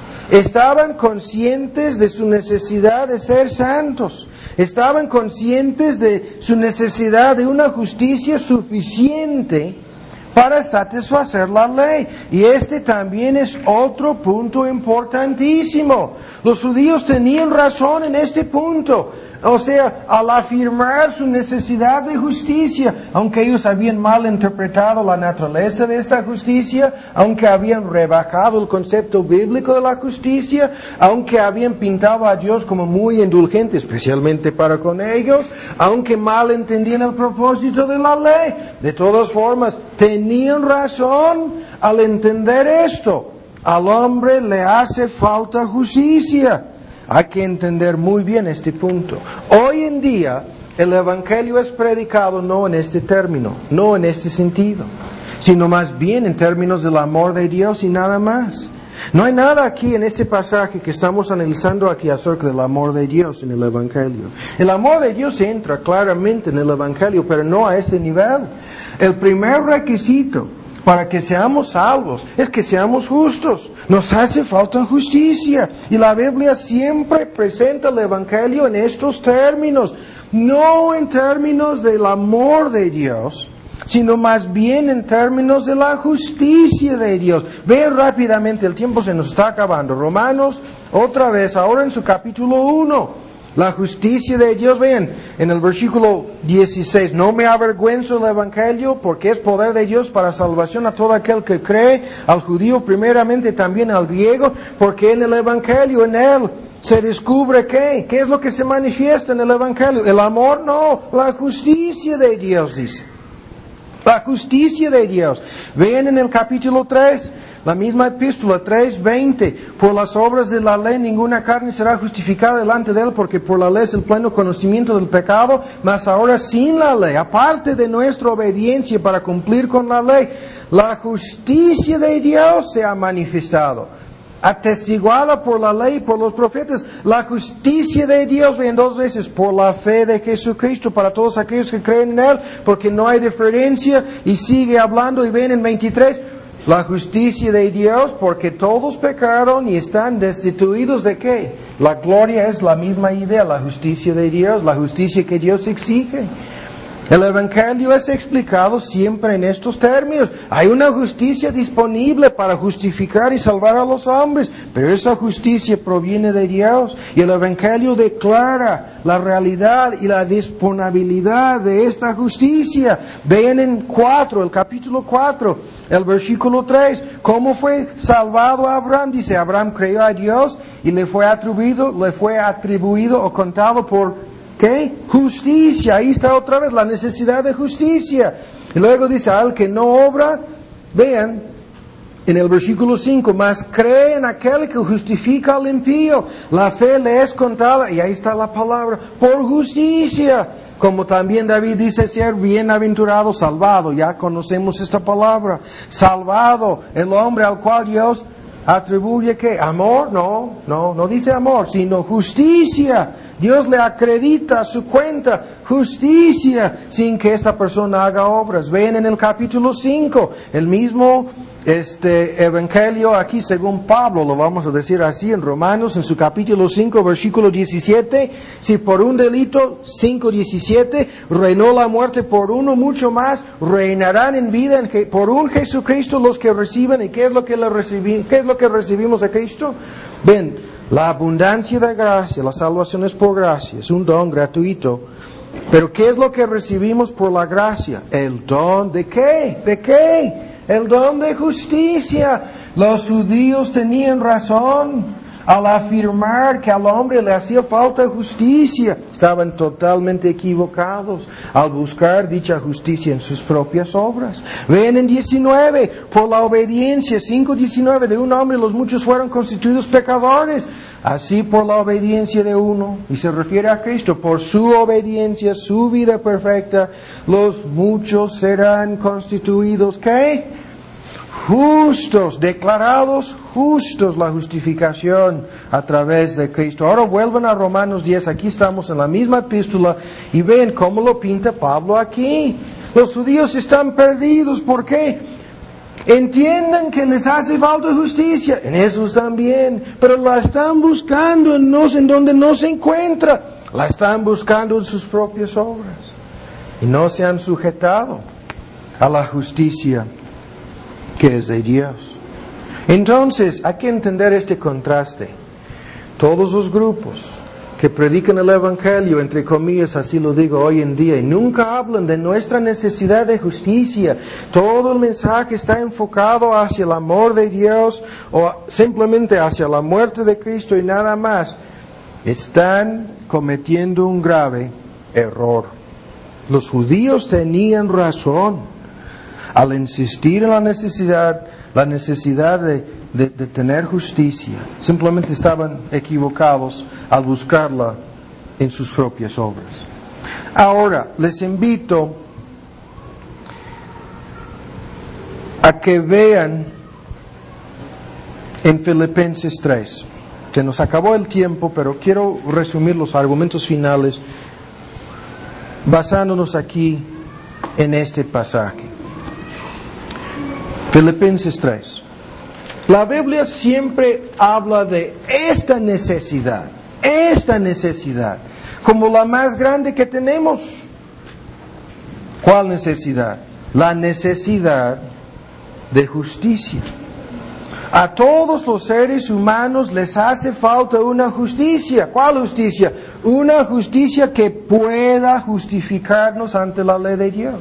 Estaban conscientes de su necesidad de ser santos. Estaban conscientes de su necesidad de una justicia suficiente para satisfacer la ley. Y este también es otro punto importantísimo. Los judíos tenían razón en este punto. O sea, al afirmar su necesidad de justicia, aunque ellos habían mal interpretado la naturaleza de esta justicia, aunque habían rebajado el concepto bíblico de la justicia, aunque habían pintado a Dios como muy indulgente, especialmente para con ellos, aunque mal entendían el propósito de la ley, de todas formas, tenían razón al entender esto. Al hombre le hace falta justicia. Hay que entender muy bien este punto. Hoy en día, el Evangelio es predicado no en este término, no en este sentido, sino más bien en términos del amor de Dios y nada más. No hay nada aquí en este pasaje que estamos analizando aquí acerca del amor de Dios en el Evangelio. El amor de Dios entra claramente en el Evangelio, pero no a este nivel. El primer requisito para que seamos salvos es que seamos justos. Nos hace falta justicia. Y la Biblia siempre presenta el Evangelio en estos términos. No en términos del amor de Dios, sino más bien en términos de la justicia de Dios. Vean rápidamente, el tiempo se nos está acabando. Romanos, otra vez, ahora en su capítulo uno. La justicia de Dios, vean, en el versículo dieciséis, no me avergüenzo del Evangelio porque es poder de Dios para salvación a todo aquel que cree, al judío primeramente, también al griego, porque en el Evangelio, en él, se descubre ¿qué? ¿Qué es lo que se manifiesta en el Evangelio? El amor, no, la justicia de Dios, dice. La justicia de Dios. Vean en el capítulo tres, la misma epístola, tres veinte. Por las obras de la ley ninguna carne será justificada delante de él, porque por la ley es el pleno conocimiento del pecado, mas ahora sin la ley, aparte de nuestra obediencia para cumplir con la ley, la justicia de Dios se ha manifestado. Atestiguada por la ley y por los profetas, la justicia de Dios, ven dos veces, por la fe de Jesucristo, para todos aquellos que creen en Él, porque no hay diferencia, y sigue hablando, y ven en veintitrés, la justicia de Dios, porque todos pecaron y están destituidos de ¿qué? La gloria es la misma idea, la justicia de Dios, la justicia que Dios exige. El Evangelio es explicado siempre en estos términos. Hay una justicia disponible para justificar y salvar a los hombres, pero esa justicia proviene de Dios. Y el Evangelio declara la realidad y la disponibilidad de esta justicia. Vean en cuatro, el capítulo cuatro, el versículo tres, cómo fue salvado Abraham. Dice, Abraham creyó a Dios y le fue atribuido, le fue atribuido o contado por ¿qué? Justicia. Ahí está otra vez la necesidad de justicia. Y luego dice, al que no obra, vean, en el versículo cinco, mas cree en aquel que justifica al impío. La fe le es contada, y ahí está la palabra, por justicia. Como también David dice ser bienaventurado, salvado. Ya conocemos esta palabra. Salvado, el hombre al cual Dios atribuye ¿qué? Amor, no, no, no dice amor, sino justicia. Dios le acredita a su cuenta justicia sin que esta persona haga obras. Ven en el capítulo cinco, el mismo este evangelio aquí según Pablo, lo vamos a decir así en Romanos, en su capítulo cinco, versículo diecisiete, si por un delito, cinco diecisiete, reinó la muerte por uno, mucho más reinarán en vida en que, por un Jesucristo los que reciben. ¿Y qué es lo que, le recibi, qué es lo que recibimos a Cristo? Ven, la abundancia de gracia, la salvación es por gracia, es un don gratuito. Pero ¿qué es lo que recibimos por la gracia? El don de qué? ¿De qué? El don de justicia. Los judíos tenían razón al afirmar que al hombre le hacía falta justicia. Estaban totalmente equivocados al buscar dicha justicia en sus propias obras. Ven en diecinueve, por la obediencia, cinco diecinueve, de un hombre los muchos fueron constituidos pecadores. Así por la obediencia de uno, y se refiere a Cristo, por su obediencia, su vida perfecta, los muchos serán constituidos, ¿qué? Justos, declarados justos, la justificación a través de Cristo. Ahora vuelvan a Romanos diez, aquí estamos en la misma epístola, y ven cómo lo pinta Pablo aquí. Los judíos están perdidos, ¿por qué? Entiendan que les hace falta justicia, en eso están bien, pero la están buscando en, no, en donde no se encuentra, la están buscando en sus propias obras, y no se han sujetado a la justicia que es de Dios. Entonces, hay que entender este contraste. Todos los grupos que predican el Evangelio, entre comillas, así lo digo hoy en día, y nunca hablan de nuestra necesidad de justicia. Todo el mensaje está enfocado hacia el amor de Dios o simplemente hacia la muerte de Cristo y nada más. Están cometiendo un grave error. Los judíos tenían razón al insistir en la necesidad, la necesidad de De, de tener justicia. Simplemente estaban equivocados al buscarla en sus propias obras. Ahora, les invito a que vean en Filipenses tres. Se nos acabó el tiempo, pero quiero resumir los argumentos finales basándonos aquí en este pasaje. Filipenses tres. La Biblia siempre habla de esta necesidad, esta necesidad, como la más grande que tenemos. ¿Cuál necesidad? La necesidad de justicia. A todos los seres humanos les hace falta una justicia. ¿Cuál justicia? Una justicia que pueda justificarnos ante la ley de Dios.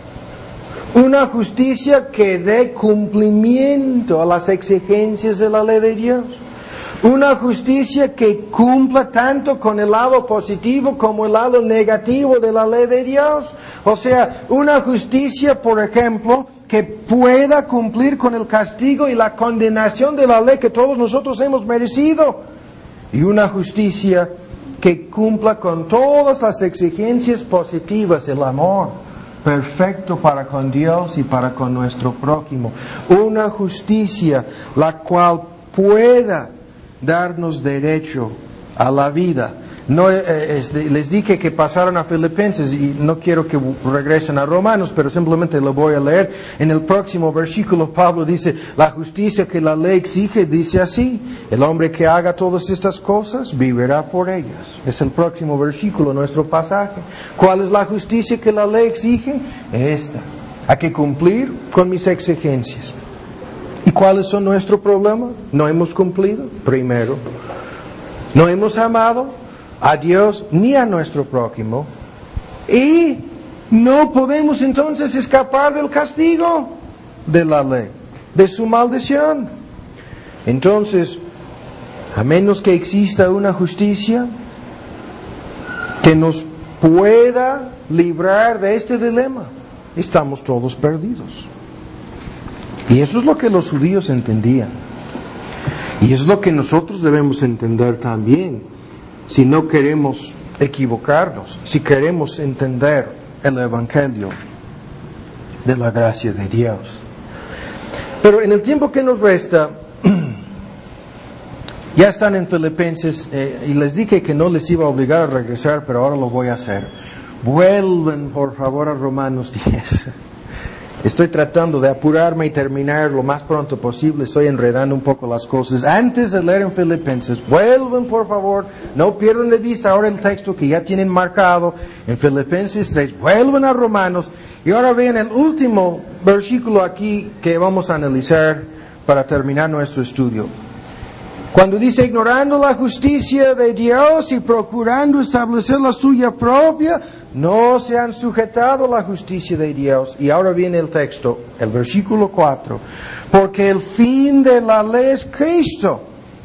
Una justicia que dé cumplimiento a las exigencias de la ley de Dios. Una justicia que cumpla tanto con el lado positivo como el lado negativo de la ley de Dios. O sea, una justicia, por ejemplo, que pueda cumplir con el castigo y la condenación de la ley que todos nosotros hemos merecido. Y una justicia que cumpla con todas las exigencias positivas del amor perfecto para con Dios y para con nuestro prójimo. Una justicia la cual pueda darnos derecho a la vida. No, eh, este, les dije que pasaron a Filipenses y no quiero que regresen a Romanos, pero simplemente lo voy a leer. En el próximo versículo Pablo dice, la justicia que la ley exige dice así, el hombre que haga todas estas cosas vivirá por ellas. Es el próximo versículo, nuestro pasaje. ¿Cuál es la justicia que la ley exige? Esta. Hay que cumplir con mis exigencias. ¿Y cuáles son nuestros problemas? No hemos cumplido, primero. No hemos amado a Dios ni a nuestro prójimo, y no podemos entonces escapar del castigo de la ley, de su maldición. Entonces, a menos que exista una justicia que nos pueda librar de este dilema, estamos todos perdidos. Y eso es lo que los judíos entendían, y es lo que nosotros debemos entender también. Si no queremos equivocarnos, si queremos entender el Evangelio de la gracia de Dios. Pero en el tiempo que nos resta, ya están en Filipenses, eh, y les dije que no les iba a obligar a regresar, pero ahora lo voy a hacer. Vuelven por favor a Romanos diez. Estoy tratando de apurarme y terminar lo más pronto posible. Estoy enredando un poco las cosas. Antes de leer en Filipenses, vuelven por favor, no pierdan de vista ahora el texto que ya tienen marcado en Filipenses tres. Vuelven a Romanos y ahora vean el último versículo aquí que vamos a analizar para terminar nuestro estudio. Cuando dice, ignorando la justicia de Dios y procurando establecer la suya propia, no se han sujetado a la justicia de Dios. Y ahora viene el texto, el versículo cuatro. Porque el fin de la ley es Cristo,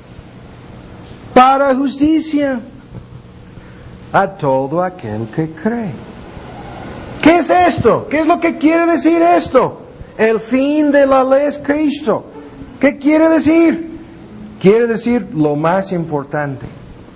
para justicia a todo aquel que cree. ¿Qué es esto? ¿Qué es lo que quiere decir esto? El fin de la ley es Cristo. ¿Qué quiere decir? Quiere decir lo más importante.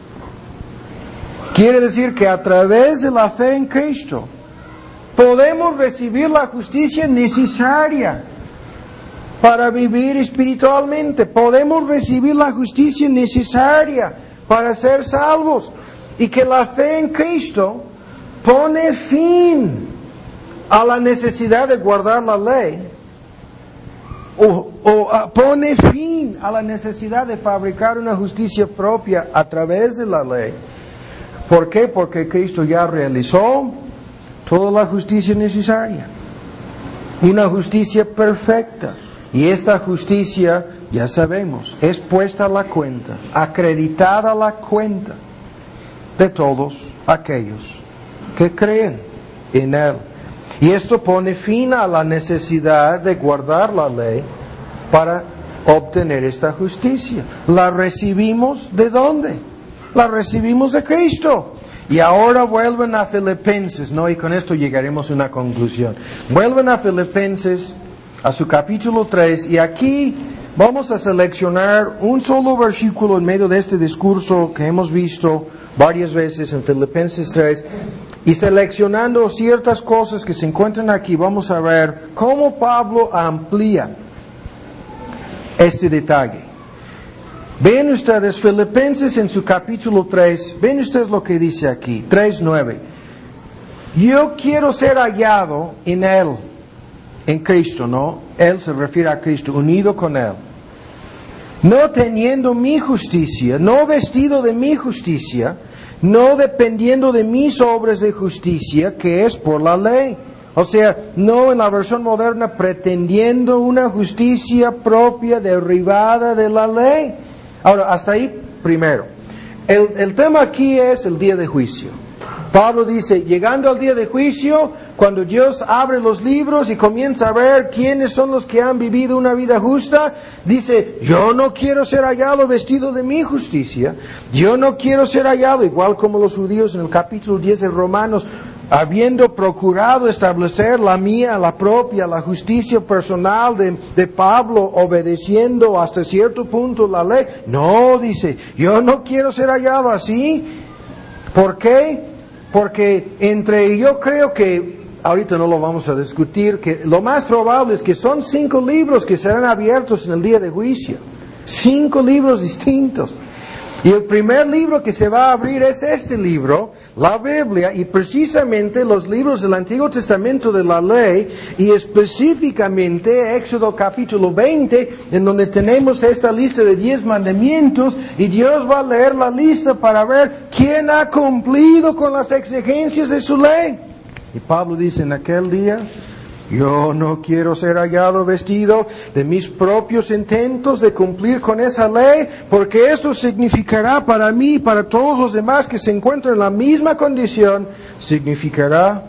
Quiere decir que a través de la fe en Cristo podemos recibir la justicia necesaria para vivir espiritualmente. Podemos recibir la justicia necesaria para ser salvos. Y que la fe en Cristo pone fin a la necesidad de guardar la ley. O, o uh, pone fin a la necesidad de fabricar una justicia propia a través de la ley. ¿Por qué? Porque Cristo ya realizó toda la justicia necesaria. Una justicia perfecta. Y esta justicia, ya sabemos, es puesta a la cuenta, acreditada a la cuenta de todos aquellos que creen en Él. Y esto pone fin a la necesidad de guardar la ley para obtener esta justicia. ¿La recibimos de dónde? La recibimos de Cristo. Y ahora vuelven a Filipenses, ¿no? Y con esto llegaremos a una conclusión. Vuelven a Filipenses, a su capítulo tres, y aquí vamos a seleccionar un solo versículo en medio de este discurso que hemos visto varias veces en Filipenses tres. Y seleccionando ciertas cosas que se encuentran aquí, vamos a ver cómo Pablo amplía este detalle. Ven ustedes Filipenses en su capítulo tres, ven ustedes lo que dice aquí, tres nueve. Yo quiero ser hallado en Él, en Cristo, ¿no? Él se refiere a Cristo, unido con Él. No teniendo mi justicia, no vestido de mi justicia, no dependiendo de mis obras de justicia, que es por la ley. O sea, no en la versión moderna pretendiendo una justicia propia derivada de la ley. Ahora, hasta ahí primero. El, el tema aquí es el día de juicio. Pablo dice, llegando al día de juicio, cuando Dios abre los libros y comienza a ver quiénes son los que han vivido una vida justa, dice, yo no quiero ser hallado vestido de mi justicia, yo no quiero ser hallado, igual como los judíos en el capítulo diez de Romanos, habiendo procurado establecer la mía, la propia, la justicia personal de, de Pablo, obedeciendo hasta cierto punto la ley. No, dice, yo no quiero ser hallado así. ¿Por qué? Porque entre, yo creo que, ahorita no lo vamos a discutir, que lo más probable es que son cinco libros que serán abiertos en el día de juicio. Cinco libros distintos. Y el primer libro que se va a abrir es este libro, la Biblia, y precisamente los libros del Antiguo Testamento de la Ley, y específicamente Éxodo capítulo veinte, en donde tenemos esta lista de diez mandamientos, y Dios va a leer la lista para ver quién ha cumplido con las exigencias de su ley. Y Pablo dice, en aquel día, yo no quiero ser hallado vestido de mis propios intentos de cumplir con esa ley, porque eso significará para mí y para todos los demás que se encuentran en la misma condición, significará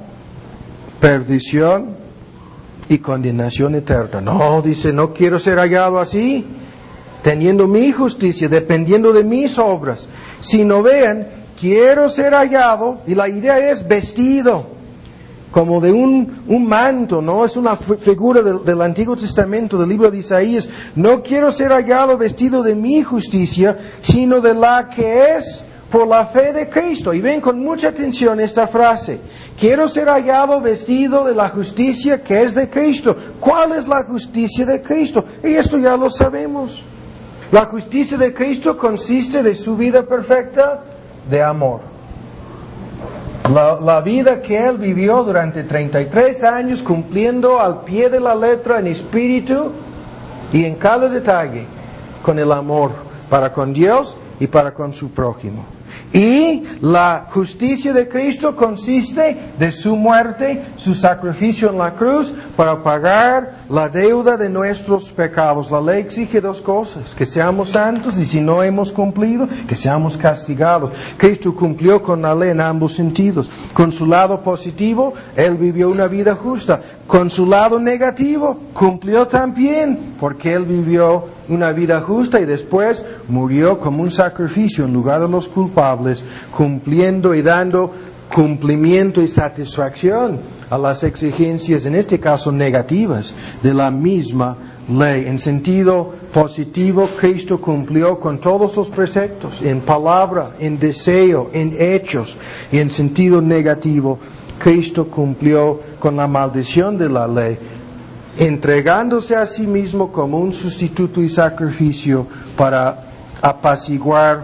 perdición y condenación eterna. No, dice, no quiero ser hallado así, teniendo mi justicia, dependiendo de mis obras, sino vean, quiero ser hallado, y la idea es vestido como de un, un manto, ¿no? Es una figura del, del Antiguo Testamento, del libro de Isaías. No quiero ser hallado vestido de mi justicia, sino de la que es por la fe de Cristo. Y ven con mucha atención esta frase. Quiero ser hallado vestido de la justicia que es de Cristo. ¿Cuál es la justicia de Cristo? Y esto ya lo sabemos. La justicia de Cristo consiste de su vida perfecta de amor. La, la vida que Él vivió durante treinta y tres años, cumpliendo al pie de la letra en espíritu y en cada detalle, con el amor para con Dios y para con su prójimo. Y la justicia de Cristo consiste de su muerte, su sacrificio en la cruz, para pagar la deuda de nuestros pecados. La ley exige dos cosas: que seamos santos, y si no hemos cumplido, que seamos castigados. Cristo cumplió con la ley en ambos sentidos. Con su lado positivo, Él vivió una vida justa. Con su lado negativo, cumplió también, porque Él vivió una vida justa y después murió como un sacrificio en lugar de los culpables, cumpliendo y dando cumplimiento y satisfacción a las exigencias, en este caso negativas, de la misma ley. En sentido positivo, Cristo cumplió con todos los preceptos, en palabra, en deseo, en hechos. Y en sentido negativo, Cristo cumplió con la maldición de la ley, entregándose a sí mismo como un sustituto y sacrificio para apaciguar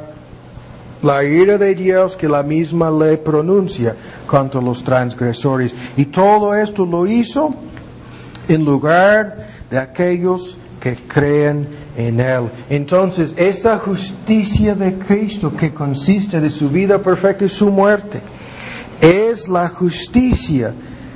la ira de Dios que la misma ley pronuncia contra los transgresores. Y todo esto lo hizo en lugar de aquellos que creen en Él. Entonces, esta justicia de Cristo, que consiste de su vida perfecta y su muerte, es la justicia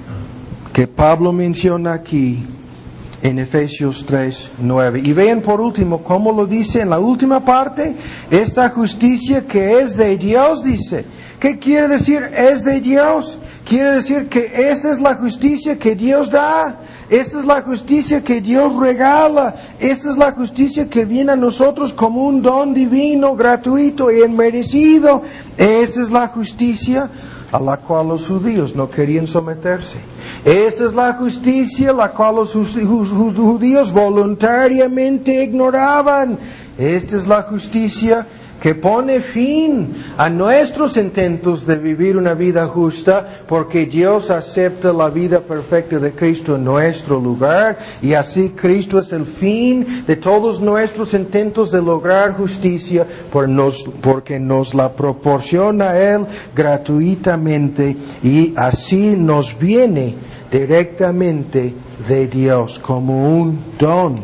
que Pablo menciona aquí en Efesios tres, nueve. Y vean por último cómo lo dice en la última parte: esta justicia que es de Dios, dice. ¿Qué quiere decir es de Dios? Quiere decir que esta es la justicia que Dios da. Esta es la justicia que Dios regala. Esta es la justicia que viene a nosotros como un don divino, gratuito e inmerecido. Esta es la justicia a la cual los judíos no querían someterse. Esta es la justicia la cual los judíos voluntariamente ignoraban. Esta es la justicia que pone fin a nuestros intentos de vivir una vida justa, porque Dios acepta la vida perfecta de Cristo en nuestro lugar, y así Cristo es el fin de todos nuestros intentos de lograr justicia, por nos, porque nos la proporciona Él gratuitamente, y así nos viene directamente de Dios como un don,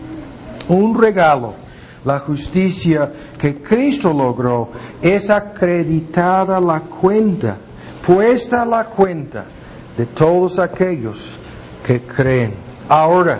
un regalo. La justicia que Cristo logró es acreditada a la cuenta, puesta a la cuenta de todos aquellos que creen. Ahora,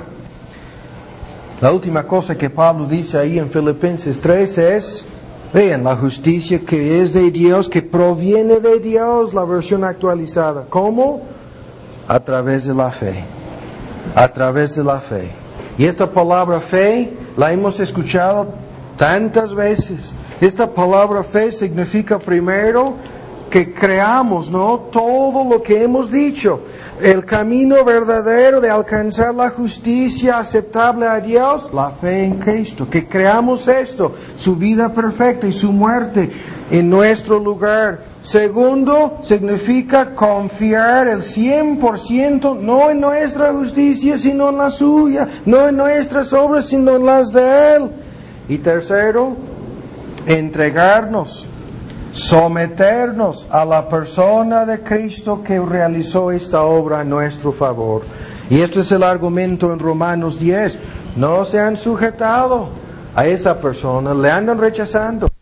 la última cosa que Pablo dice ahí en Filipenses tres es, vean, la justicia que es de Dios, que proviene de Dios, la versión actualizada. ¿Cómo? A través de la fe. A través de la fe. Y esta palabra fe la hemos escuchado tantas veces. Esta palabra fe significa primero que creamos, ¿no?, todo lo que hemos dicho. El camino verdadero de alcanzar la justicia aceptable a Dios, la fe en Cristo. Que creamos esto, su vida perfecta y su muerte en nuestro lugar. Segundo, significa confiar el cien por ciento, no en nuestra justicia, sino en la suya. No en nuestras obras, sino en las de Él. Y tercero, entregarnos, someternos a la persona de Cristo que realizó esta obra a nuestro favor. Y esto es el argumento en Romanos diez. No se han sujetado a esa persona, le andan rechazando.